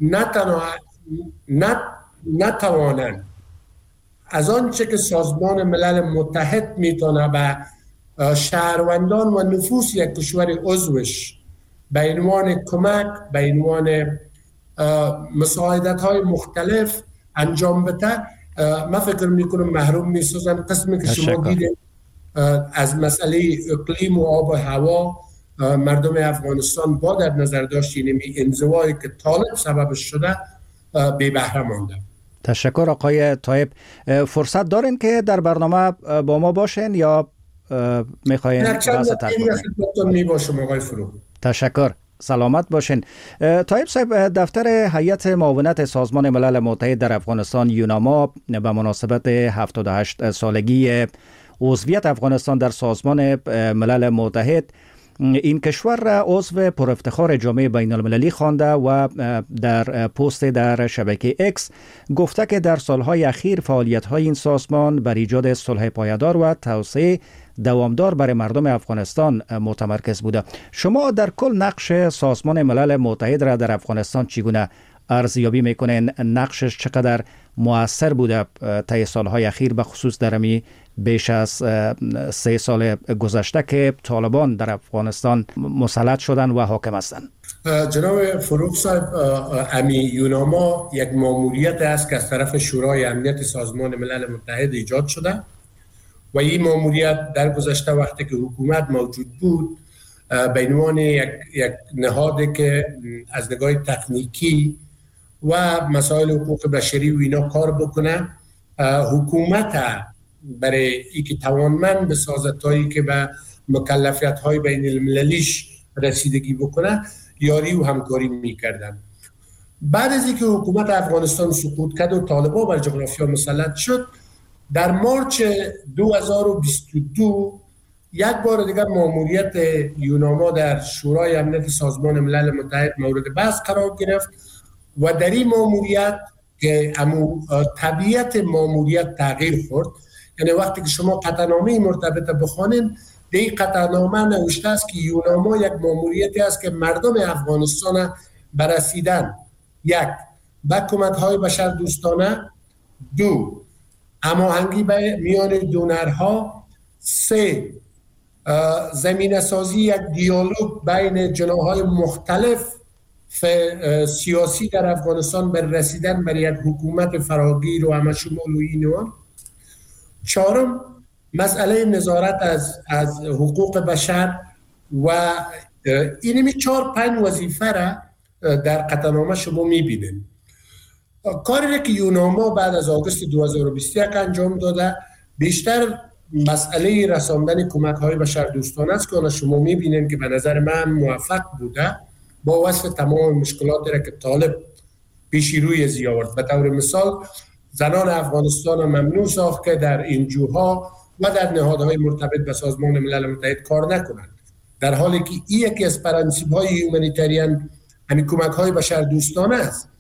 نتوانند از آنچه که سازمان ملل متحد میتونه به شهروندان و نفوس یک کشور عضوش به عنوان کمک، به عنوان مساعدت های مختلف انجام بده، من فکر میکنم محروم میسازن. قسمی که شما دیدید از مسئله اقلیم و آب و هوا، مردم افغانستان با در نظر داشتین انزوایی که طالب سببش شده بی بهره مانده. تشکر آقای طایب. فرصت دارین که در برنامه با ما باشین یا میخواین بحث تکمیل؟ می باشم آقای فرو. تشکر. سلامت باشین. طایب صاحب، دفتر هیئت معاونت سازمان ملل متحد در افغانستان یوناما به مناسبت 78 سالگی عضویت افغانستان در سازمان ملل متحد این کشور را عضو پر افتخار جامعه بین المللی خوانده و در پست در شبکه اکس گفته که در سالهای اخیر فعالیت‌های این سازمان بر ایجاد صلح پایدار و توسعه دوامدار برای مردم افغانستان متمرکز بوده. شما در کل نقش سازمان ملل متحد را در افغانستان چگونه ارزیابی میکنین؟ نقشش چقدر مؤثر بوده طی سالهای اخیر، به خصوص در امی بیش از 3 سال گذشته که طالبان در افغانستان مسلط شدن و حاکم هستند؟ جناب فروغ صاحب، امی یوناما یک ماموریت است که از طرف شورای امنیت سازمان ملل متحد ایجاد شده و این ماموریت در گذشته وقتی که حکومت موجود بود به عنوان یک نهادی که از نگاه تکنیکی و مسائل حقوق بشری و اینا کار بکنه، حکومت برای اینکه توانمند بسازد تا اینکه به مکلفیت‌های بین المللیش رسیدگی بکنه یاری و همکاری میکردن. بعد از اینکه حکومت افغانستان سقوط کرد و طالبان بر جغرافیا مسلط شد، در مارچ 2022 یک بار دیگر ماموریت یوناما در شورای امنیت سازمان ملل متحد مورد بحث قرار گرفت و در این ماموریت که طبیعت ماموریت تغییر خورد. یعنی وقتی که شما قطعنامه مرتبط بخوانین، در این قطعنامه نوشته است که یوناما یک ماموریتی است که مردم افغانستان بررسیدن: 1. به کمک‌های بشر دوستانه، 2. هماهنگی میان دونرها، 3. زمینه سازی یک دیالوگ بین جناح‌های مختلف سیاسی در افغانستان بر رسیدن بر یک حکومت فراگیر و همشمول و اینوان. 4. مسئله نظارت از حقوق بشر و اینمی 4-5 وظیفه را در قطعنامه شما میبینید. کاری که یوناما بعد از آگوست 2021 انجام داده بیشتر مسئله رساندن کمک‌های بشردوستانه است که شما میبینید که به نظر من موفق بوده، با وصف تمام مشکلاتی را که طالب پیشی روی ازی آورد. به طور مثال زنان افغانستان ممنوع ساخت که در انجوها و در نهادهای مرتبط به سازمان ملل متحد کار نکنند، در حالی که این یکی از پرنسیب‌های هومانیتریان همین کمک‌های بشردوستانه است.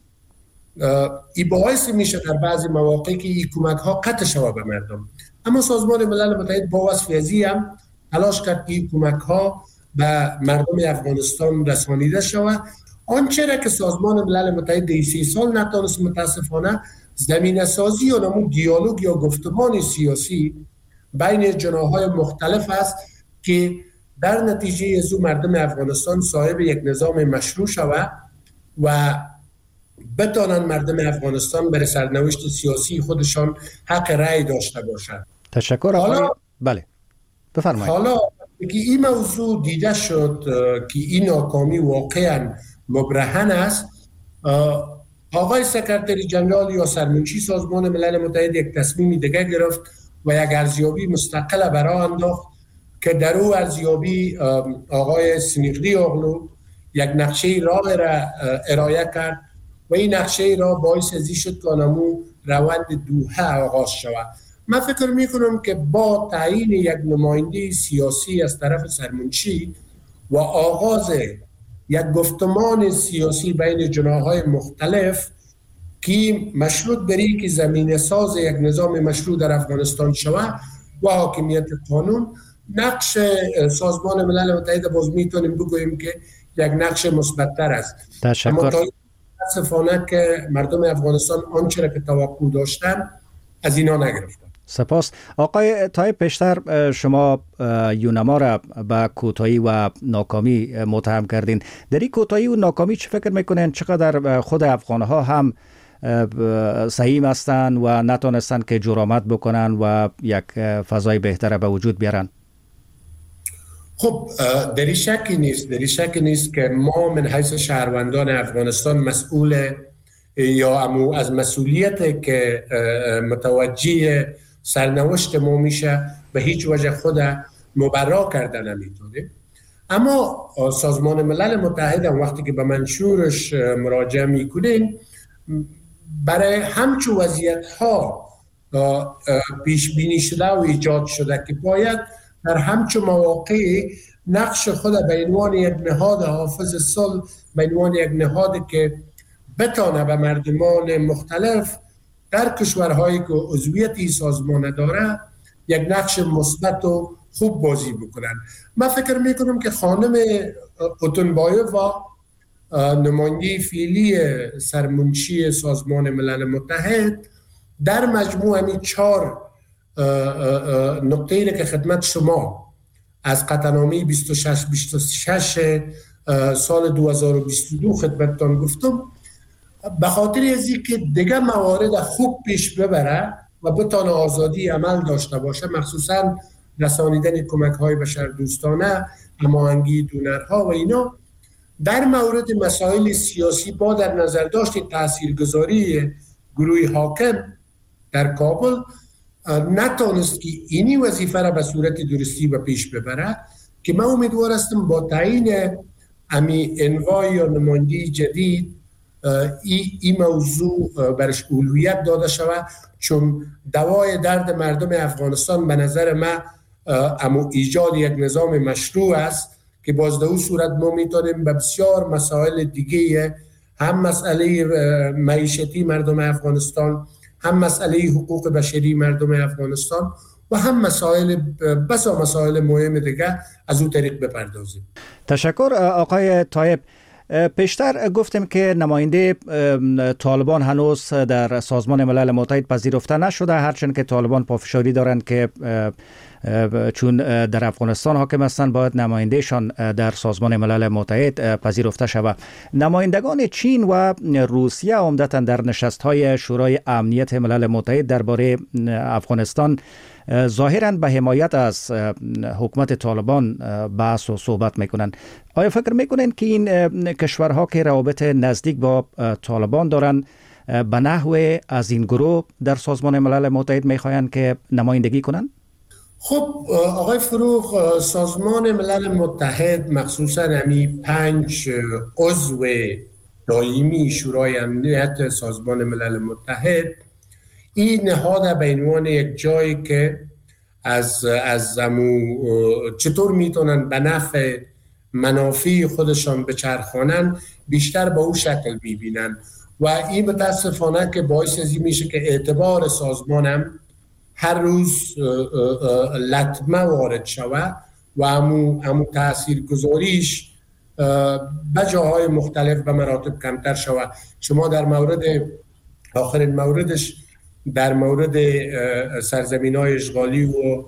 این باعث میشه در بعضی مواقع که این کمک‌ها قطع شود به مردم، اما سازمان ملل متحد با وصف ازی هم تلاش کرد که این کمک‌ها به مردم افغانستان رسانیده شود. آنچه را که سازمان ملل متحد 3 سال نتونست متاسفانه زمینه سازی یا نمون دیالوگ یا گفتمان سیاسی بین جناح‌های مختلف است که در نتیجه از او مردم افغانستان صاحب یک نظام مشروع شود و بتوانند مردم افغانستان برای سرنوشت سیاسی خودشان حق رأی داشته باشند. تشکر. حالا بله بفرمایید. حالا که این موضوع دیده شد که این ناکامی واقعا مبرهن است، آقای سکرتری جنرال یا سرمنشی سازمان ملل متحد یک تصمیم دیگه گرفت و یک ارزیابی مستقل برای انداخت که در او ارزیابی آقای سنیقدی اغلو یک نقشه راه را ارائه کرد و این نقشه راه باعث ازی شد که نمو روند دوحه آغاز شود. من فکر میکنم که با تعیین یک نماینده سیاسی از طرف سرمنشی و آغاز یک گفتمان سیاسی بین جناح‌های مختلف که مشروط بری که زمینه ساز یک نظام مشروع در افغانستان شود و حاکمیت قانون، نقش سازمان ملل متحد باز میتونیم بگوییم که یک نقش مثبت‌تر است. تشکر. اما متاسفانه که مردم افغانستان آنچه را که توقع داشتن از اینا نگرفتن. سپاس. آقای طایب، پیشتر شما یوناما را به کوتاهی و ناکامی متهم کردین. در این کوتاهی و ناکامی چه فکر میکنین؟ چقدر خود افغانها هم سهیم هستند و نتونستند که جرأت بکنن و یک فضای بهتر به وجود بیارن؟ خب در این شکی نیست که ما من حیث شهروندان افغانستان مسئول یا از مسئولیت که متوجه سرنوشت ما میشه به هیچ وجه خود مبرا کردن نمیتونیم. اما سازمان ملل متحد هم وقتی که به منشورش مراجعه میکنین برای همچون وضعیت ها پیش بینی شده و ایجاد شده که باید در همچون مواقع نقش خود به عنوان یک نهاد حافظ صلح، به عنوان یک نهادی که بتانه به مردمان مختلف در کشورهایی که عضویت این سازمان داره یک نقش مثبت و خوب بازی بکنن. من فکر میکنم که خانم اوتونبایووا نماینده فعلی سرمنشی سازمان ملل متحد در مجموع همین 4 نقطه‌ای که خدمت شما از قطعنامه 26 سال 2022 خدمتتان گفتم، به خاطر از اینکه دیگه موارد خوب پیش ببره و بتانه آزادی عمل داشته باشه، مخصوصا رسانیدن کمک‌های بشردوستانه، هماهنگی دونرها و اینا، در مورد مسائل سیاسی با در نظر داشت تاثیرگذاری گروه حاکم در کابل نتانست که اینی وظیفه را به صورت درستی به پیش ببره، که من امیدوار هستم با تعیین امی انواع یا نمایندگی جدید این موضوع برش اولویت داده شود، چون دوای درد مردم افغانستان به نظر من اما ایجاد یک نظام مشروع است که باز در اون صورت ما میتونیم به بسیار مسائل دیگه، هم مسئله معیشتی مردم افغانستان، هم مسئله حقوق بشری مردم افغانستان و هم مسائل مهم دیگه از اون طریق بپردازیم. تشکر آقای طایب. پیشتر گفتیم که نماینده طالبان هنوز در سازمان ملل متحد پذیرفته نشده، هرچند که طالبان پافشاری دارند که چون در افغانستان حاکم هستند باید نمایندهشان در سازمان ملل متحد پذیرفته شود. نمایندگان چین و روسیه عمدتاً در نشست‌های شورای امنیت ملل متحد درباره افغانستان ظاهراً به حمایت از حکومت طالبان بحث و صحبت میکنند. آیا فکر میکنند که این کشورها که روابط نزدیک با طالبان دارند به نحو از این گروه در سازمان ملل متحد میخواهند که نمایندگی کنند؟ خب آقای فروغ، سازمان ملل متحد مخصوصاً همین 5 عضو دائمی شورای امنیت سازمان ملل متحد این نهاد به عنوان یک جایی که از چطور میتونن به نفع منافع خودشان بچرخانن بیشتر به اون شکل ببینن و این متاسفانه که باعث از این میشه که اعتبار سازمانم هر روز لطمه وارد شود و همون تأثیر گذاریش به جاهای مختلف به مراتب کمتر شود. شما در مورد آخرین موردش در مورد سرزمین‌های اشغالی و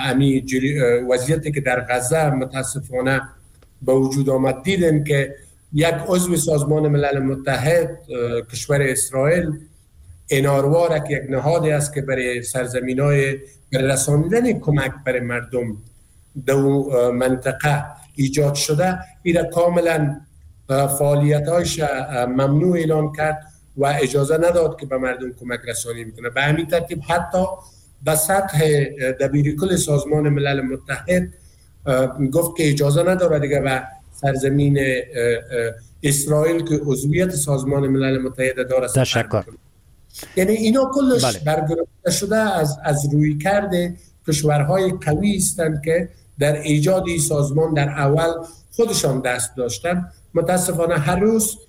وضعیتی که در غزه متاسفانه به وجود آمد دیدن که یک عضو سازمان ملل متحد کشور اسرائیل اناروار که یک نهادی است که برای سرزمین‌های رسانیدن کمک برای مردم در منطقه ایجاد شده، این کاملا فعالیت‌هایش ممنوع اعلام کرد و اجازه نداد که به مردم کمک رسانی میکنه. به همین ترتیب حتی به سطح دبیرکل سازمان ملل متحد گفت که اجازه نداره دیگه به سرزمین اسرائیل که عضویت سازمان ملل متحد داره. تشکر. یعنی اینا کلش برگرفته شده از روی کرده کشورهای قوی هستند که در ایجاد این سازمان در اول خودشان دست داشتن. متاسفانه هر روز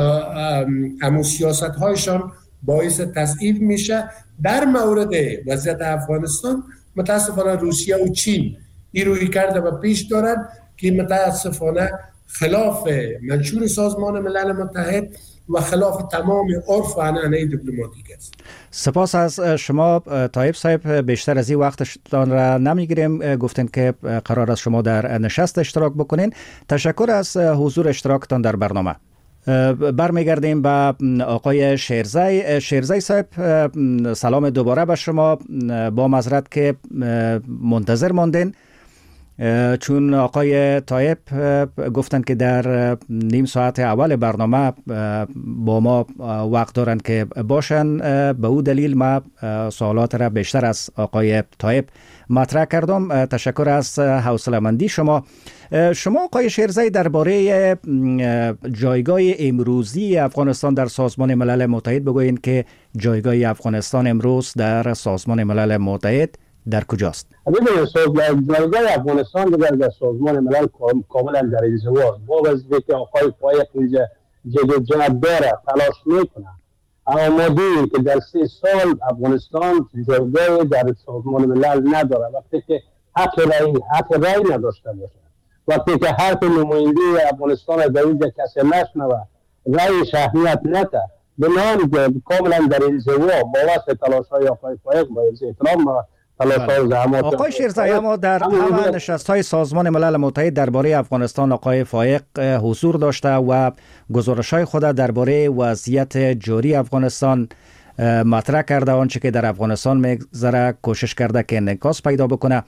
امو سیاست هایشان باعث تضعیف میشه. در مورد وضعیت افغانستان متاسفانه روسیه و چین این روی کرده و پیش دارن که متاسفانه خلاف منشور سازمان ملل متحد و خلاف تمام عرف و عنعنه دیپلماتیک است. سپاس از شما طایب صاحب. بیشتر از این وقتتان را نمیگیریم. گفتین که قرار است شما در نشست اشتراک بکنین. تشکر از حضور اشتراکتان در برنامه. برمیگردیم به آقای شیرزی. شیرزی صاحب سلام دوباره به شما. با معذرت که منتظر ماندین. چون آقای طایب گفتند که در نیم ساعت اول برنامه با ما وقت دارند که باشن، به او دلیل ما سوالات را بیشتر از آقای طایب مطرح کردم. تشکر از حوصله‌مندی شما. آقای شیرزی درباره جایگاه امروزی افغانستان در سازمان ملل متحد بگویید که جایگاه افغانستان امروز در سازمان ملل متحد در کجاست؟ ببینید جایگاه افغانستان در سازمان ملل کاملا در انزواست. با وظیفه که آقای فایق اینجا جدوجهد داره تلاش میکنه، اما ما دیدیم که در 3 سال افغانستان جایگاه در سازمان ملل نداره. وقتی که حق رای نداشته باشه، وقتی که حرف نماینده افغانستان در اینجا کسی نشنوه، رایش اهمیت نده، بنابراین کاملا در انزوا با واسه تلاش های آقای فایق با احترام آقای شیرزی، اما در همه نشست‌های سازمان ملل متحد درباره افغانستان آقای فایق حضور داشته و گزارش‌های خود درباره وضعیت جاری افغانستان مطرح کرده، آنچه که در افغانستان می‌گذره کوشش کرده که انعکاس پیدا بکنه.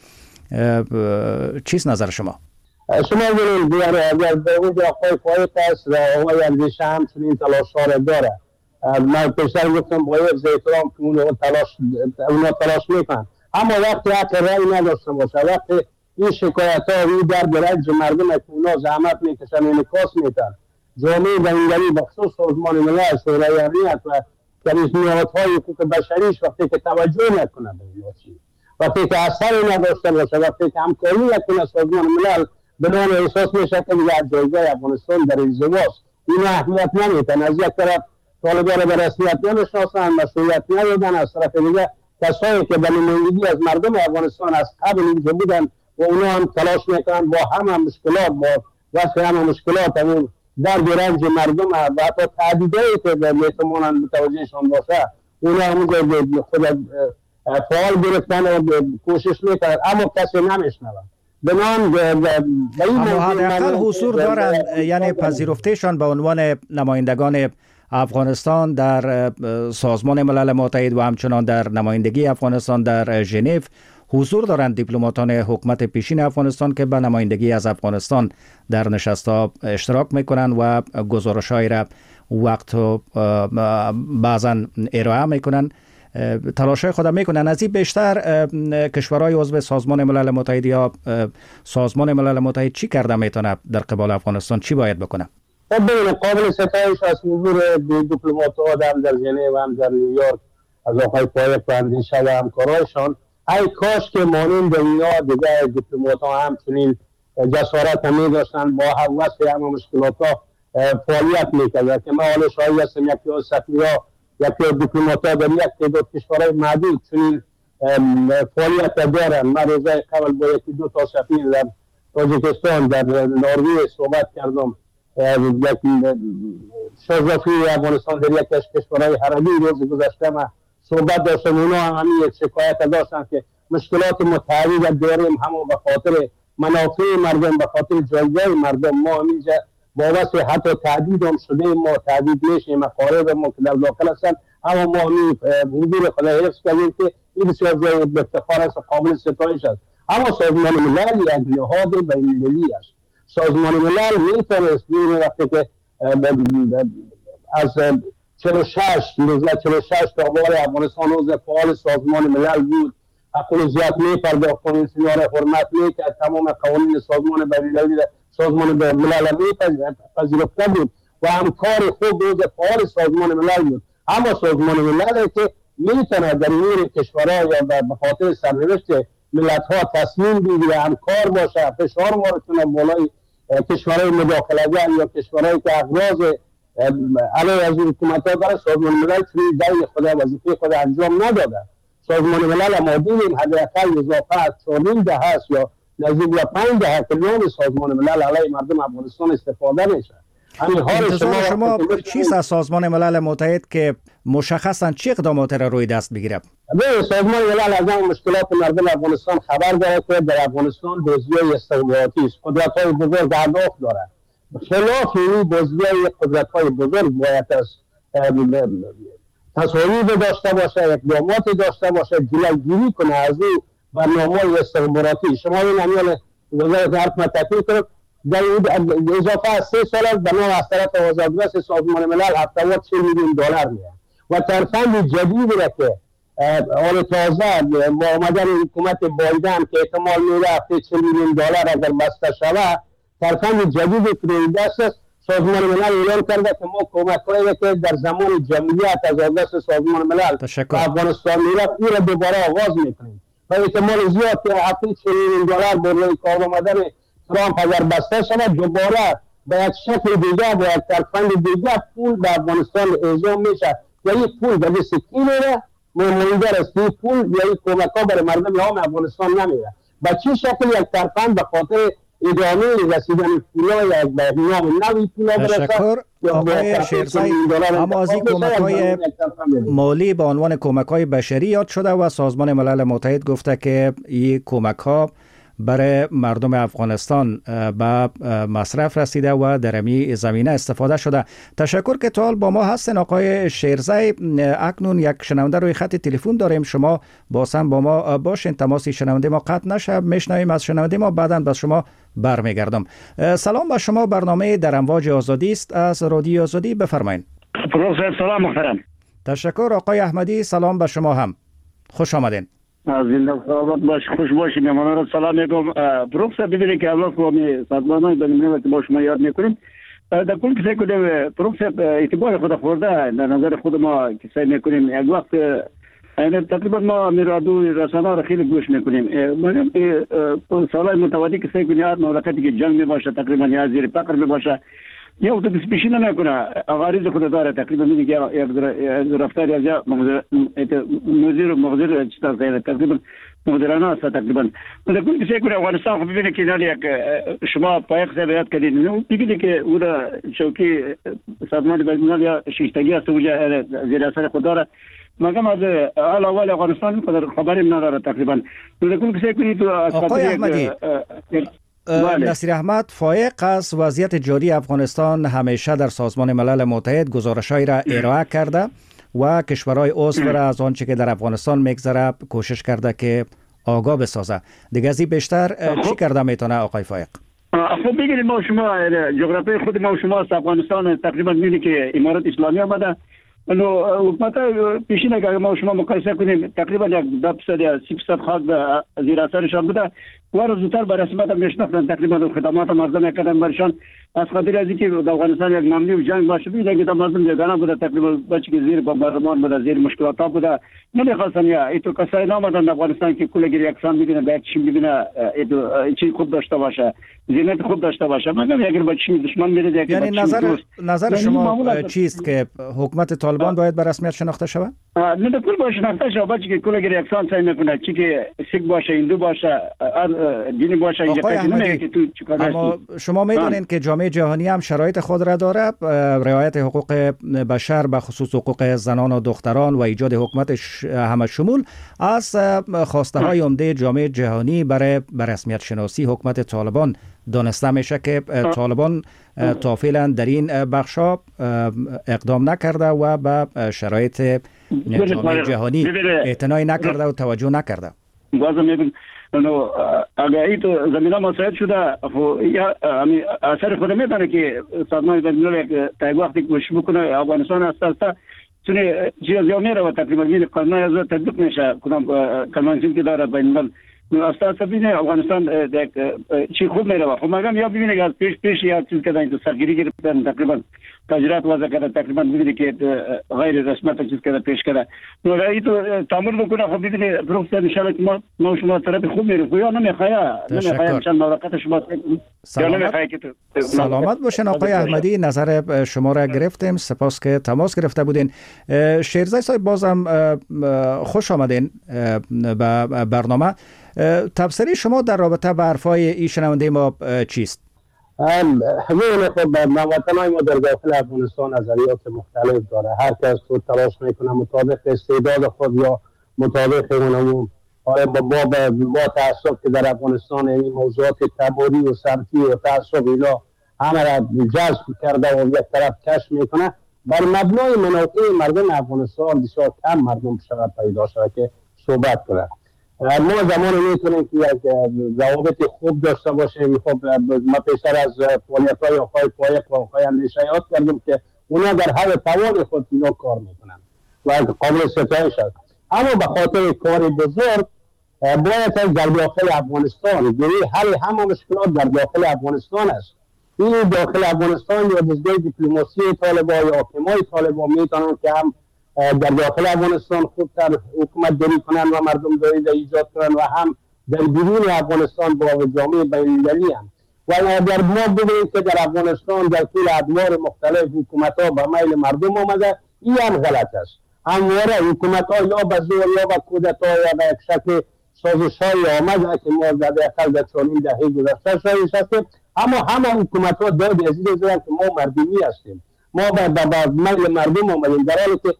چیست نظر شما؟ شما ببینید اگر به وجود آقای فایق است و آقای اندیشه همچنین تلاش‌ها را داره، من پیشتر گفتم باید احترام که اونا تلاش میکنن، اما وقتی حق رای نداشته باشه، وقتی این شکایت ها روی درد رنج مردم که اونا زحمت میکشن انعکاس میتن، جامعه بین‌المللی بخصوص سازمان ملل، شورای امنیت و نهادهای حقوق بشریش وقتی که توجه نکنه به این چیز، وقتی که اثری نداشته باشه، وقتی که همکاری نکنه سازمان ملل، بنابراین احساس میشه که دیگر جایگاه افغانستان در انزواست. این اهمیت نمیدن. از یک طرف طالبان را به رسمیت نمیشناسن، مشروعیت ندادن، از طرف دیگه کسایی که به نمایندگی از مردم افغانستان از قبل اینجا بودن و اونا هم تلاش میکنن با همه مشکلات، با وصف همه مشکلات، همون درد و رنج مردم و حتی تهدیدایی که میتوانند متوجهشان باشه، اونا هم خود فعال گرفتن و کوشش میکنن، اما کسی نمیشنوه. اما حداقل حضور دارند، یعنی پذیرفتهشان به عنوان نمایندگان افغانستان در سازمان ملل متحد و همچنان در نمایندگی افغانستان در ژنو حضور دارند دیپلماتان حکومت پیشین افغانستان که به نمایندگی از افغانستان در نشست‌ها اشتراک میکنند و گزارش‌های را وقت و بعضا ارائه میکنند، تلاش‌های خود میکنن. از این بیشتر کشورهای عضو سازمان ملل متحد یا سازمان ملل متحد چی کرده میتونه در قبال افغانستان؟ چی باید بکنه؟ ببینید قابل ستایش از حضور دیپلمات‌ها هم در ژنو و هم در نیویورک از آقای فایق و اندیشه و همکارایشان. ای کاش که مانند اینا دیگه دیپلمات‌ها همچنین جسارت هم داشتن، با وصف همه مشکلات‌ها فعالیت میکردن که ما حالا شاید هستم یکی از سفیرها یکی دیپلمات‌ها در یک تعداد کشورهای معدود چنین فعالیت دارن. من روزهای قبل با یکی 2 تا سفیر در تاجیکستان در نروژ صحبت کردم، یک شازافی افغانستان در یک کشورهای عربی روز گذشته ما صحبت داشتم، اونا همین شکایت داشتن که مشکلات متعدد داریم، همون به خاطر منافع مردم، به خاطر جایگاه مردم. ما همینجا وابسته حتی تهدید هم شده، ما تهدید میشیم، مقارب ما که در داخل هستن، اما ما همین حضور خدا حفظ کردیم که این بسیار جای افتخار است و قابل ستایش است. اما سازمان ملل یک نهاد بین‌المللی است. سازمان ملل میتونست وقتی که از 46 تا بار افغانستان عضو فعال سازمان ملل بود، حقوقیت می‌پرداخت، کنوانسیون‌ها را حرمت می‌کرد، تمام قوانین سازمان بین‌المللی سازمان ملل پذیرفته بود و همکار خوب عضو فعال سازمان ملل بود. اما سازمان ملل که میتونه در امور کشورها یا به خاطر سرنوشت ملت‌ها تصمیم بگیره، همکار باشه، فشار وارد کنه بالای کشورهای مداخله‌گر یا کشورهایی که اغراض علیه از حکومت‌ها داره، سازمان ملل چنین دای خود وظیفه خود انجام نداده. سازمان ملل ما دیدیم حداقل اضافه از 4 دهه است یا نزدیک به 5 دهه که نام سازمان ملل علیه مردم افغانستان استفاده میشه. انتظار شما چیست از سازمان ملل متحد که مشخصاً چه اقدامات را روی دست بگیره؟ سازمان ملل از این مشکلات مردم افغانستان خبر داره که در افغانستان دزدی استخباراتی است. قدرت‌های بزرگ اهداف دارند. خلاف این دزدی قدرت‌های بزرگ باید از تصاویر داشته باشه، اقدامات داشته باشه، جلوگیری کنه از این برنامه‌های استخباراتی. شما این وزارت حرف ما تکمیل کرد. در اضافه از 3 سال است به نام از طرف آزادرس سازمان ملل 40 میلیون دلار میاد و ترفند جدیدی را که آن تازه با آمدن حکومت بایدن که احتمال میره 40 میلیون دلار اگر بسته شود، ترفند جدیدی که روی دست است. سازمان ملل اعلام کرده که ما کمک‌هایی که در زمان جمعیت از دست سازمان ملل به افغانستان میره او را دوباره آغاز میکنیم و احتمال زیاد که 40 میلیون دلار به روی کار آمدن ترامپ اگر بسته شود دوباره به یک شکل دیگه با یک ترفند دیگه پول به افغانستان اعزام میشه و این پول به دست کی میره؟ منظر است این پول یا این کمک‌ها برای مردم عام افغانستان نمیره. به چه شکل یک ترفند به خاطر ادامه رسیدن پولا یا به نام نوی پولا برسه. تشکر آقای شیرزای. اما از این کمک‌های مالی به عنوان کمک‌های بشری یاد شده و سازمان ملل متحد گفته که این کمک‌ها برای مردم افغانستان به مصرف رسیده و در این زمینه استفاده شده. تشکر که تا با ما هستین آقای شیرزای. اکنون یک شنونده روی خط تلفن داریم، شما بازم با ما باشین، تماسی شنونده ما قطع نشه، میشنویم از شنونده ما، بعداً به شما برمیگردم. سلام به شما، برنامه در امواج آزادی است از رادیو آزادی، بفرمایید. سلام محترم. تشکر آقای احمدی، سلام به شما هم، خوش آمدین. زنده سلامت باش، خوش باشید. مهمانان را سلام میگم. پروفسور ببینید که الله کو سازمان‌های بین‌المللی که با شما یاد میکنیم در کل کسی که پروفسور اعتبار خود خورده در نظر خود ما که سعی میکنیم یک وقت تقریبا ما میرادو رسانه‌ها را خیلی گوش میکنیم. من سالهای متوالی که سعی کنیم هر مملکتی که جنگ میباشه تقریبا یا زیر فقر میباشه یا تو پیشی نمیکنه عوارض خود داره، تقریبا میگه یک رفتار یا مدیر چیزا تقریبا مدیرانه است تقریبا. در کل کسی که افغانستان خب ببینید که یک شما پایق بیاد کردید ببینید که او را چوکی سازمان بین‌الملل یا شیشتگی است اونجا زیر اثر خود داره، مگم از اول افغانستان خبری نداره تقریبا. در کل کسی که تو آقای احمدی نصیر احمد فائق از وضعیت جاری افغانستان همیشه در سازمان ملل متحد گزارش‌هایی را ارائه کرده و کشورهای عضو را از آنچه که در افغانستان میگذره کوشش کرده که آگاه بسازه. دیگه از این بیشتر چی کرده میتونه آقای فائق؟ خب بگیریم ما شما جغرافی خود ما شما از افغانستان تقریبا می‌بینید که امارات اسلامی آمده. حکومت پیشینه که ما شما مقایسه کنیم تقریبا یک 10% یا 30% خاک زیر اثرشان بوده و زودتر به رسمیت میشناختن، تقریبا خدمات مردم کردن برشان از خاطر از اینکه در افغانستان یک ممنوع و جنگ باشه بوده که مردم یگانه بوده، تقریبا بچه که زیر بمبارمان بوده، زیر مشکلات بوده، نمیخواستن یا ایتو کسایی نامدن افغانستان که کلگیر یکسان ببینه به چی ببینه ایتو چی خوب داشته باشه، ذهنیت خوب داشته باشه. مگم اگر بچه دشمن میره یعنی نظر شما چیست که حکومت طالبان باید به رسمیت شناخته شود؟ نه در کل باشه شناخته شود، بچه که کلگیر یکسان سعی میکنه چی که سیک باشه، هندو باشه، دینی باشه، اما شما میدونید که جامعه جهانی هم شرایط خود را داره، رعایت حقوق بشر به خصوص حقوق زنان و دختران و ایجاد حکومت همه شمول از خواسته های عمده جامعه جهانی برای رسمیت شناسی حکومت طالبان دانسته میشه که طالبان تا فعلا در این بخشا اقدام نکرده و به شرایط جامعه جهانی اعتنایی نکرده و توجه نکرده. اگر این تو زمینه مساعد شده یا اثر خود میدانه که سازمان بین‌الملل تا یک وقتی کوشش بکنه افغانستان اساسا چون چیز یا میره و تقریبا این قانون از تطبیق میشه کدام کنوانسیون که داره بین‌الملل اساسا ببینه افغانستان چی خوب میره. خب مگم یا ببینه از پیش یا چیز کردن تو سرگیری گرفتن تقریبا تاجرات وضع کرده، تقریبا ببینه که غیر رسمیت چیز کرده پیش کرده نوعی تو تعامل بکنه. خب ببینه پروفسور ان شاء الله که ما شما طرف خوب میره یا نمیخواد چند موقعیت شما سلامت باشین آقای احمدی. نظر شما را گرفتیم، سپاس که تماس گرفته بودین. شیرزای صاحب بازم خوش آمدین به برنامه. تبصره شما در رابطه با حرفای این شنونده ما چیست؟ همین خب مواطنای ما در داخل افغانستان نظریات مختلف داره، هر کس خود تلاش میکنه مطابق استعداد خود یا مطابق اون با تعصب که در افغانستان این موضوعات تباری و سمتی و تعصب اینا همه را جذب کرده و یک طرف کشف میکنه. بر مبنای منافع مردم افغانستان بسیار کم مردم شده پیدا شده که صحبت کنه. ما زمانی میتونیم که یک ضوابط خوب داشته باشیم. خب ما پیشتر از فعالیت‌های آقای فایق و آقای اندیشه یاد کردیم که اونا در حد توان خود اینا کار میکنن و قابل ستایش است. اما به خاطر کار بزرگ باید در داخل افغانستان حل همه مشکلات در داخل افغانستان است. این داخل افغانستان یا دستگاه دیپلماسی طالبان یا حاکمای طالبان میتونن که هم در داخل افغانستان خوبتر حکومت داری کنن و مردم داری ایجاد کنن و هم در بیرون افغانستان با جامعه بین‌المللی هم. و در ما ببینید که در افغانستان در طول ادوار مختلف حکومت‌ها به میل مردم آمده، این هم غلط است. همواره حکومت‌ها یا به زور یا به کودتا یا به یک شکل سازش‌های آمده که ما در اقل در 4 دهه گذشته شاهدش هستیم. اما همه حکومت‌ها داد از این که ما مردمی هستیم، ما به میل مردم آمدیم، در حالی که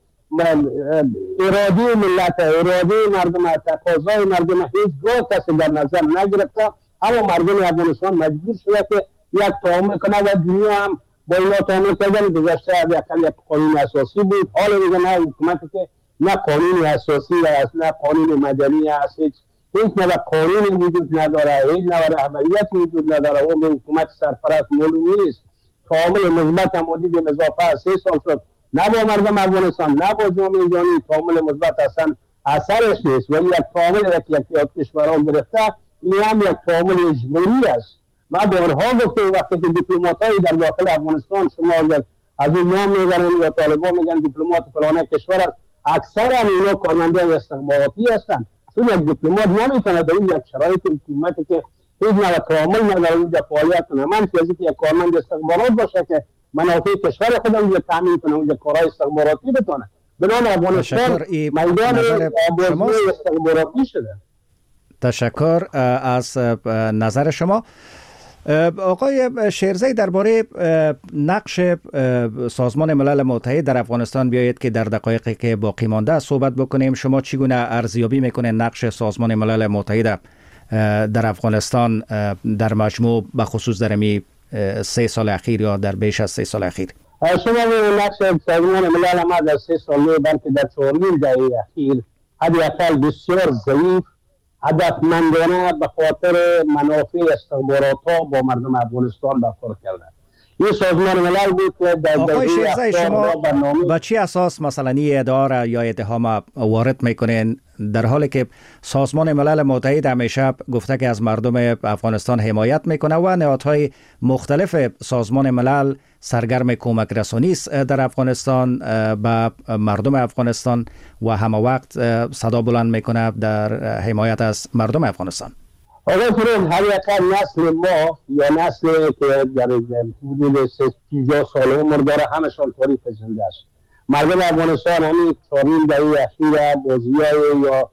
اراده ملت، اراده مردم، تقاضای مردم هیچگاه کسی در نظر نگرفته. اما مردم افغانستان مجبور شده که یک تعامل کنه و دنیا هم با اینا تعامل کردن. گذشته یک قانون اساسی بود، حالا دیگه نه حکومتی که نه قانون اساسی است نه قانون مدنی است، هیچ نه قانون وجود نداره، هیچ نه رهبریت وجود نداره. اون حکومت سرپرست معلوم نیست. تعامل مثبت هم حدود اضافه از 3 سال شد، نه با مردم افغانستان نه با جامعه جهانی تعامل مثبت اصلا اثرش نیست. ولی یک تعامل یک کشورها گرفته، این هم یک تعامل اجباری است. ما بارها گفتیم وقتی که دیپلمات‌های در داخل افغانستان شما از این نام میبرن یا طالبان میگن دیپلمات فلان کشور است، اکثر هم اینا کارمندان استخباراتی هستند. چون یک دیپلمات نمیتونه در این یک شرایط حکومتی که هیچ نوع تعامل نداره اونجا فعالیت کنه. من که یک کارمند استخبارات باشه که منافع کشور خودم رو تامین کنه، اونجا کارهای استخباراتی بتونه. بنابراین افغانستان میدان بازی استخباراتی شده. تشکر از نظر شما. آقای شیرزی، درباره نقش سازمان ملل متحد در افغانستان بیایید که در دقایقی که باقی مانده صحبت بکنیم. شما چگونه ارزیابی میکنید نقش سازمان ملل متحد در افغانستان در مجموع به خصوص در می 3 سال اخیر یا در بیش از 3 سال اخیر؟ شما نقش سازمان ملل ما در 3 سال بلکه در 4 دهه اخیر حداقل بسیار ضعیف، هدفمندانه به خاطر منافع استخبارات‌ها با مردم افغانستان برخورد کرده. این سازمان ملل بود که در آقای شیرزی، شما به چه اساس مثلا این ادعا یا اتهام وارد میکنین در حالی که سازمان ملل متحد همیشه گفته که از مردم افغانستان حمایت میکنه و نهادهای مختلف سازمان ملل سرگرم کمک رسانی است در افغانستان به مردم افغانستان و همه وقت صدا بلند میکنه در حمایت از مردم افغانستان؟ آقای فروغ، حقیقتا نسل ما یا نسل که در حدود 50 سال عمر داره همشان تاریخ زنده است. مردم افغانستان همین 4 دهه اخیر بازی‌های یا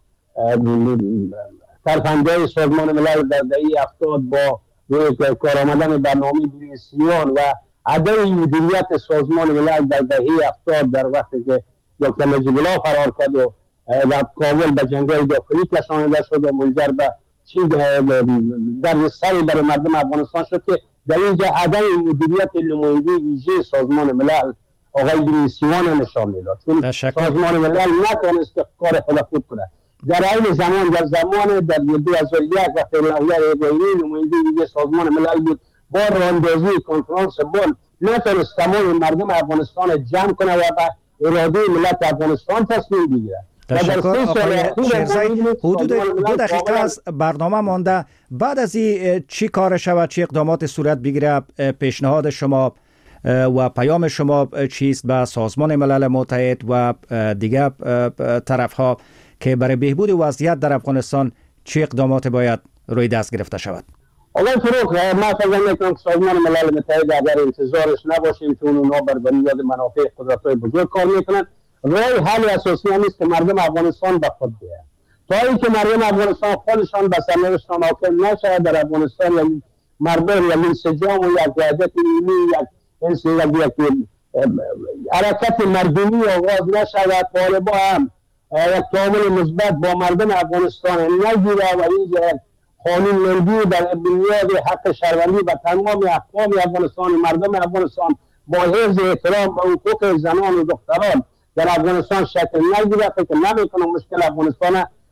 ترفندهای سازمان ملل در دهه 70 با کار آمدن برنامه بی‌نسیان و عدم مدیریت سازمان ملل در دهه 70 در وقتی که دکتر نجیب الله فرار کرد و در کابل به جنگ‌های داخلی کشانده شد و منجر به در سری برای مردم افغانستان شد که در اینجا عدم مدیریت نماینده ویژه سازمان ملل آقای بی‌نسیان نشان میداد. چون سازمان ملل نتوانست که کار خود کنه. در این زمان در 2001 وقتی لایحه اداری نماینده ویژه سازمان ملل بود با راندوزی کنفرانس بن نتوانست تمام مردم افغانستان جمع کنه و به اراده ملت افغانستان تصمیم بگیره. تشکر آقای شیرزی. حدود 2 دقیقه از برنامه مانده. بعد از این چی کار شود، چی اقدامات صورت بگیره؟ پیشنهاد شما و پیام شما چیست به سازمان ملل متحد و دیگر طرف ها که برای بهبود وضعیت در افغانستان چی اقدامات باید روی دست گرفته شود؟ آقای فروغ، ما فکر میکنم سازمان ملل متحد اگر انتظارش نباشیم چون اونا بر بنیاد منافع قدرت‌های بزرگ کار میکنن، راه حل اساسی هم است که مردم افغانستان به خود بیاید. تا اینکه مردم افغانستان خودشان به سرنوشتشان حاکم نشود در افغانستان، یعنی مردم یک انسجام و یک وحدت ملی، یک حرکت مردمی آغاز نشود، طالبان هم یک تعامل مثبت با مردم افغانستان نگیره و اینجا قانون ملی در بنیاد حق شهروندی و تمام احکام افغانستان مردم افغانستان با حفظ احترام به حقوق زنان و دختران در افغانستان شکل نگیره. فکر نمی‌کنم مشکل افغانستان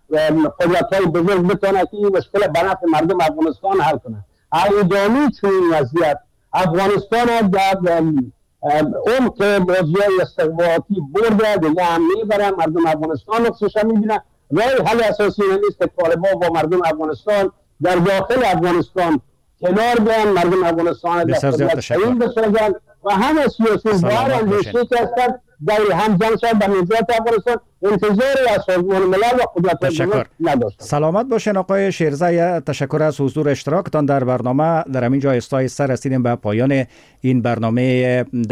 قدرت‌های بزرگ بتونه که این مشکل به نفع مردم افغانستان حل کنه. ایدامی چنین وضعیت افغانستان در عمق موضوع استخباراتی برده دیگه هم میبره. مردم افغانستان خصوصا میبینه راه حل اساسی نیست که طالبان با مردم افغانستان در داخل افغانستان کنار بیان، مردم افغانستان بسیار زیاد تشکر بسازن و همه سیاسی بار اندیشه که هستند در همزمان شد در نظارت افغانستان انتظار از سازمان ملل و قدرت نداشتند. سلامت باشین آقای شیرزه، تشکر از حضور اشتراکتان در برنامه. در همین جا استای سر رسیدیم به پایان این برنامه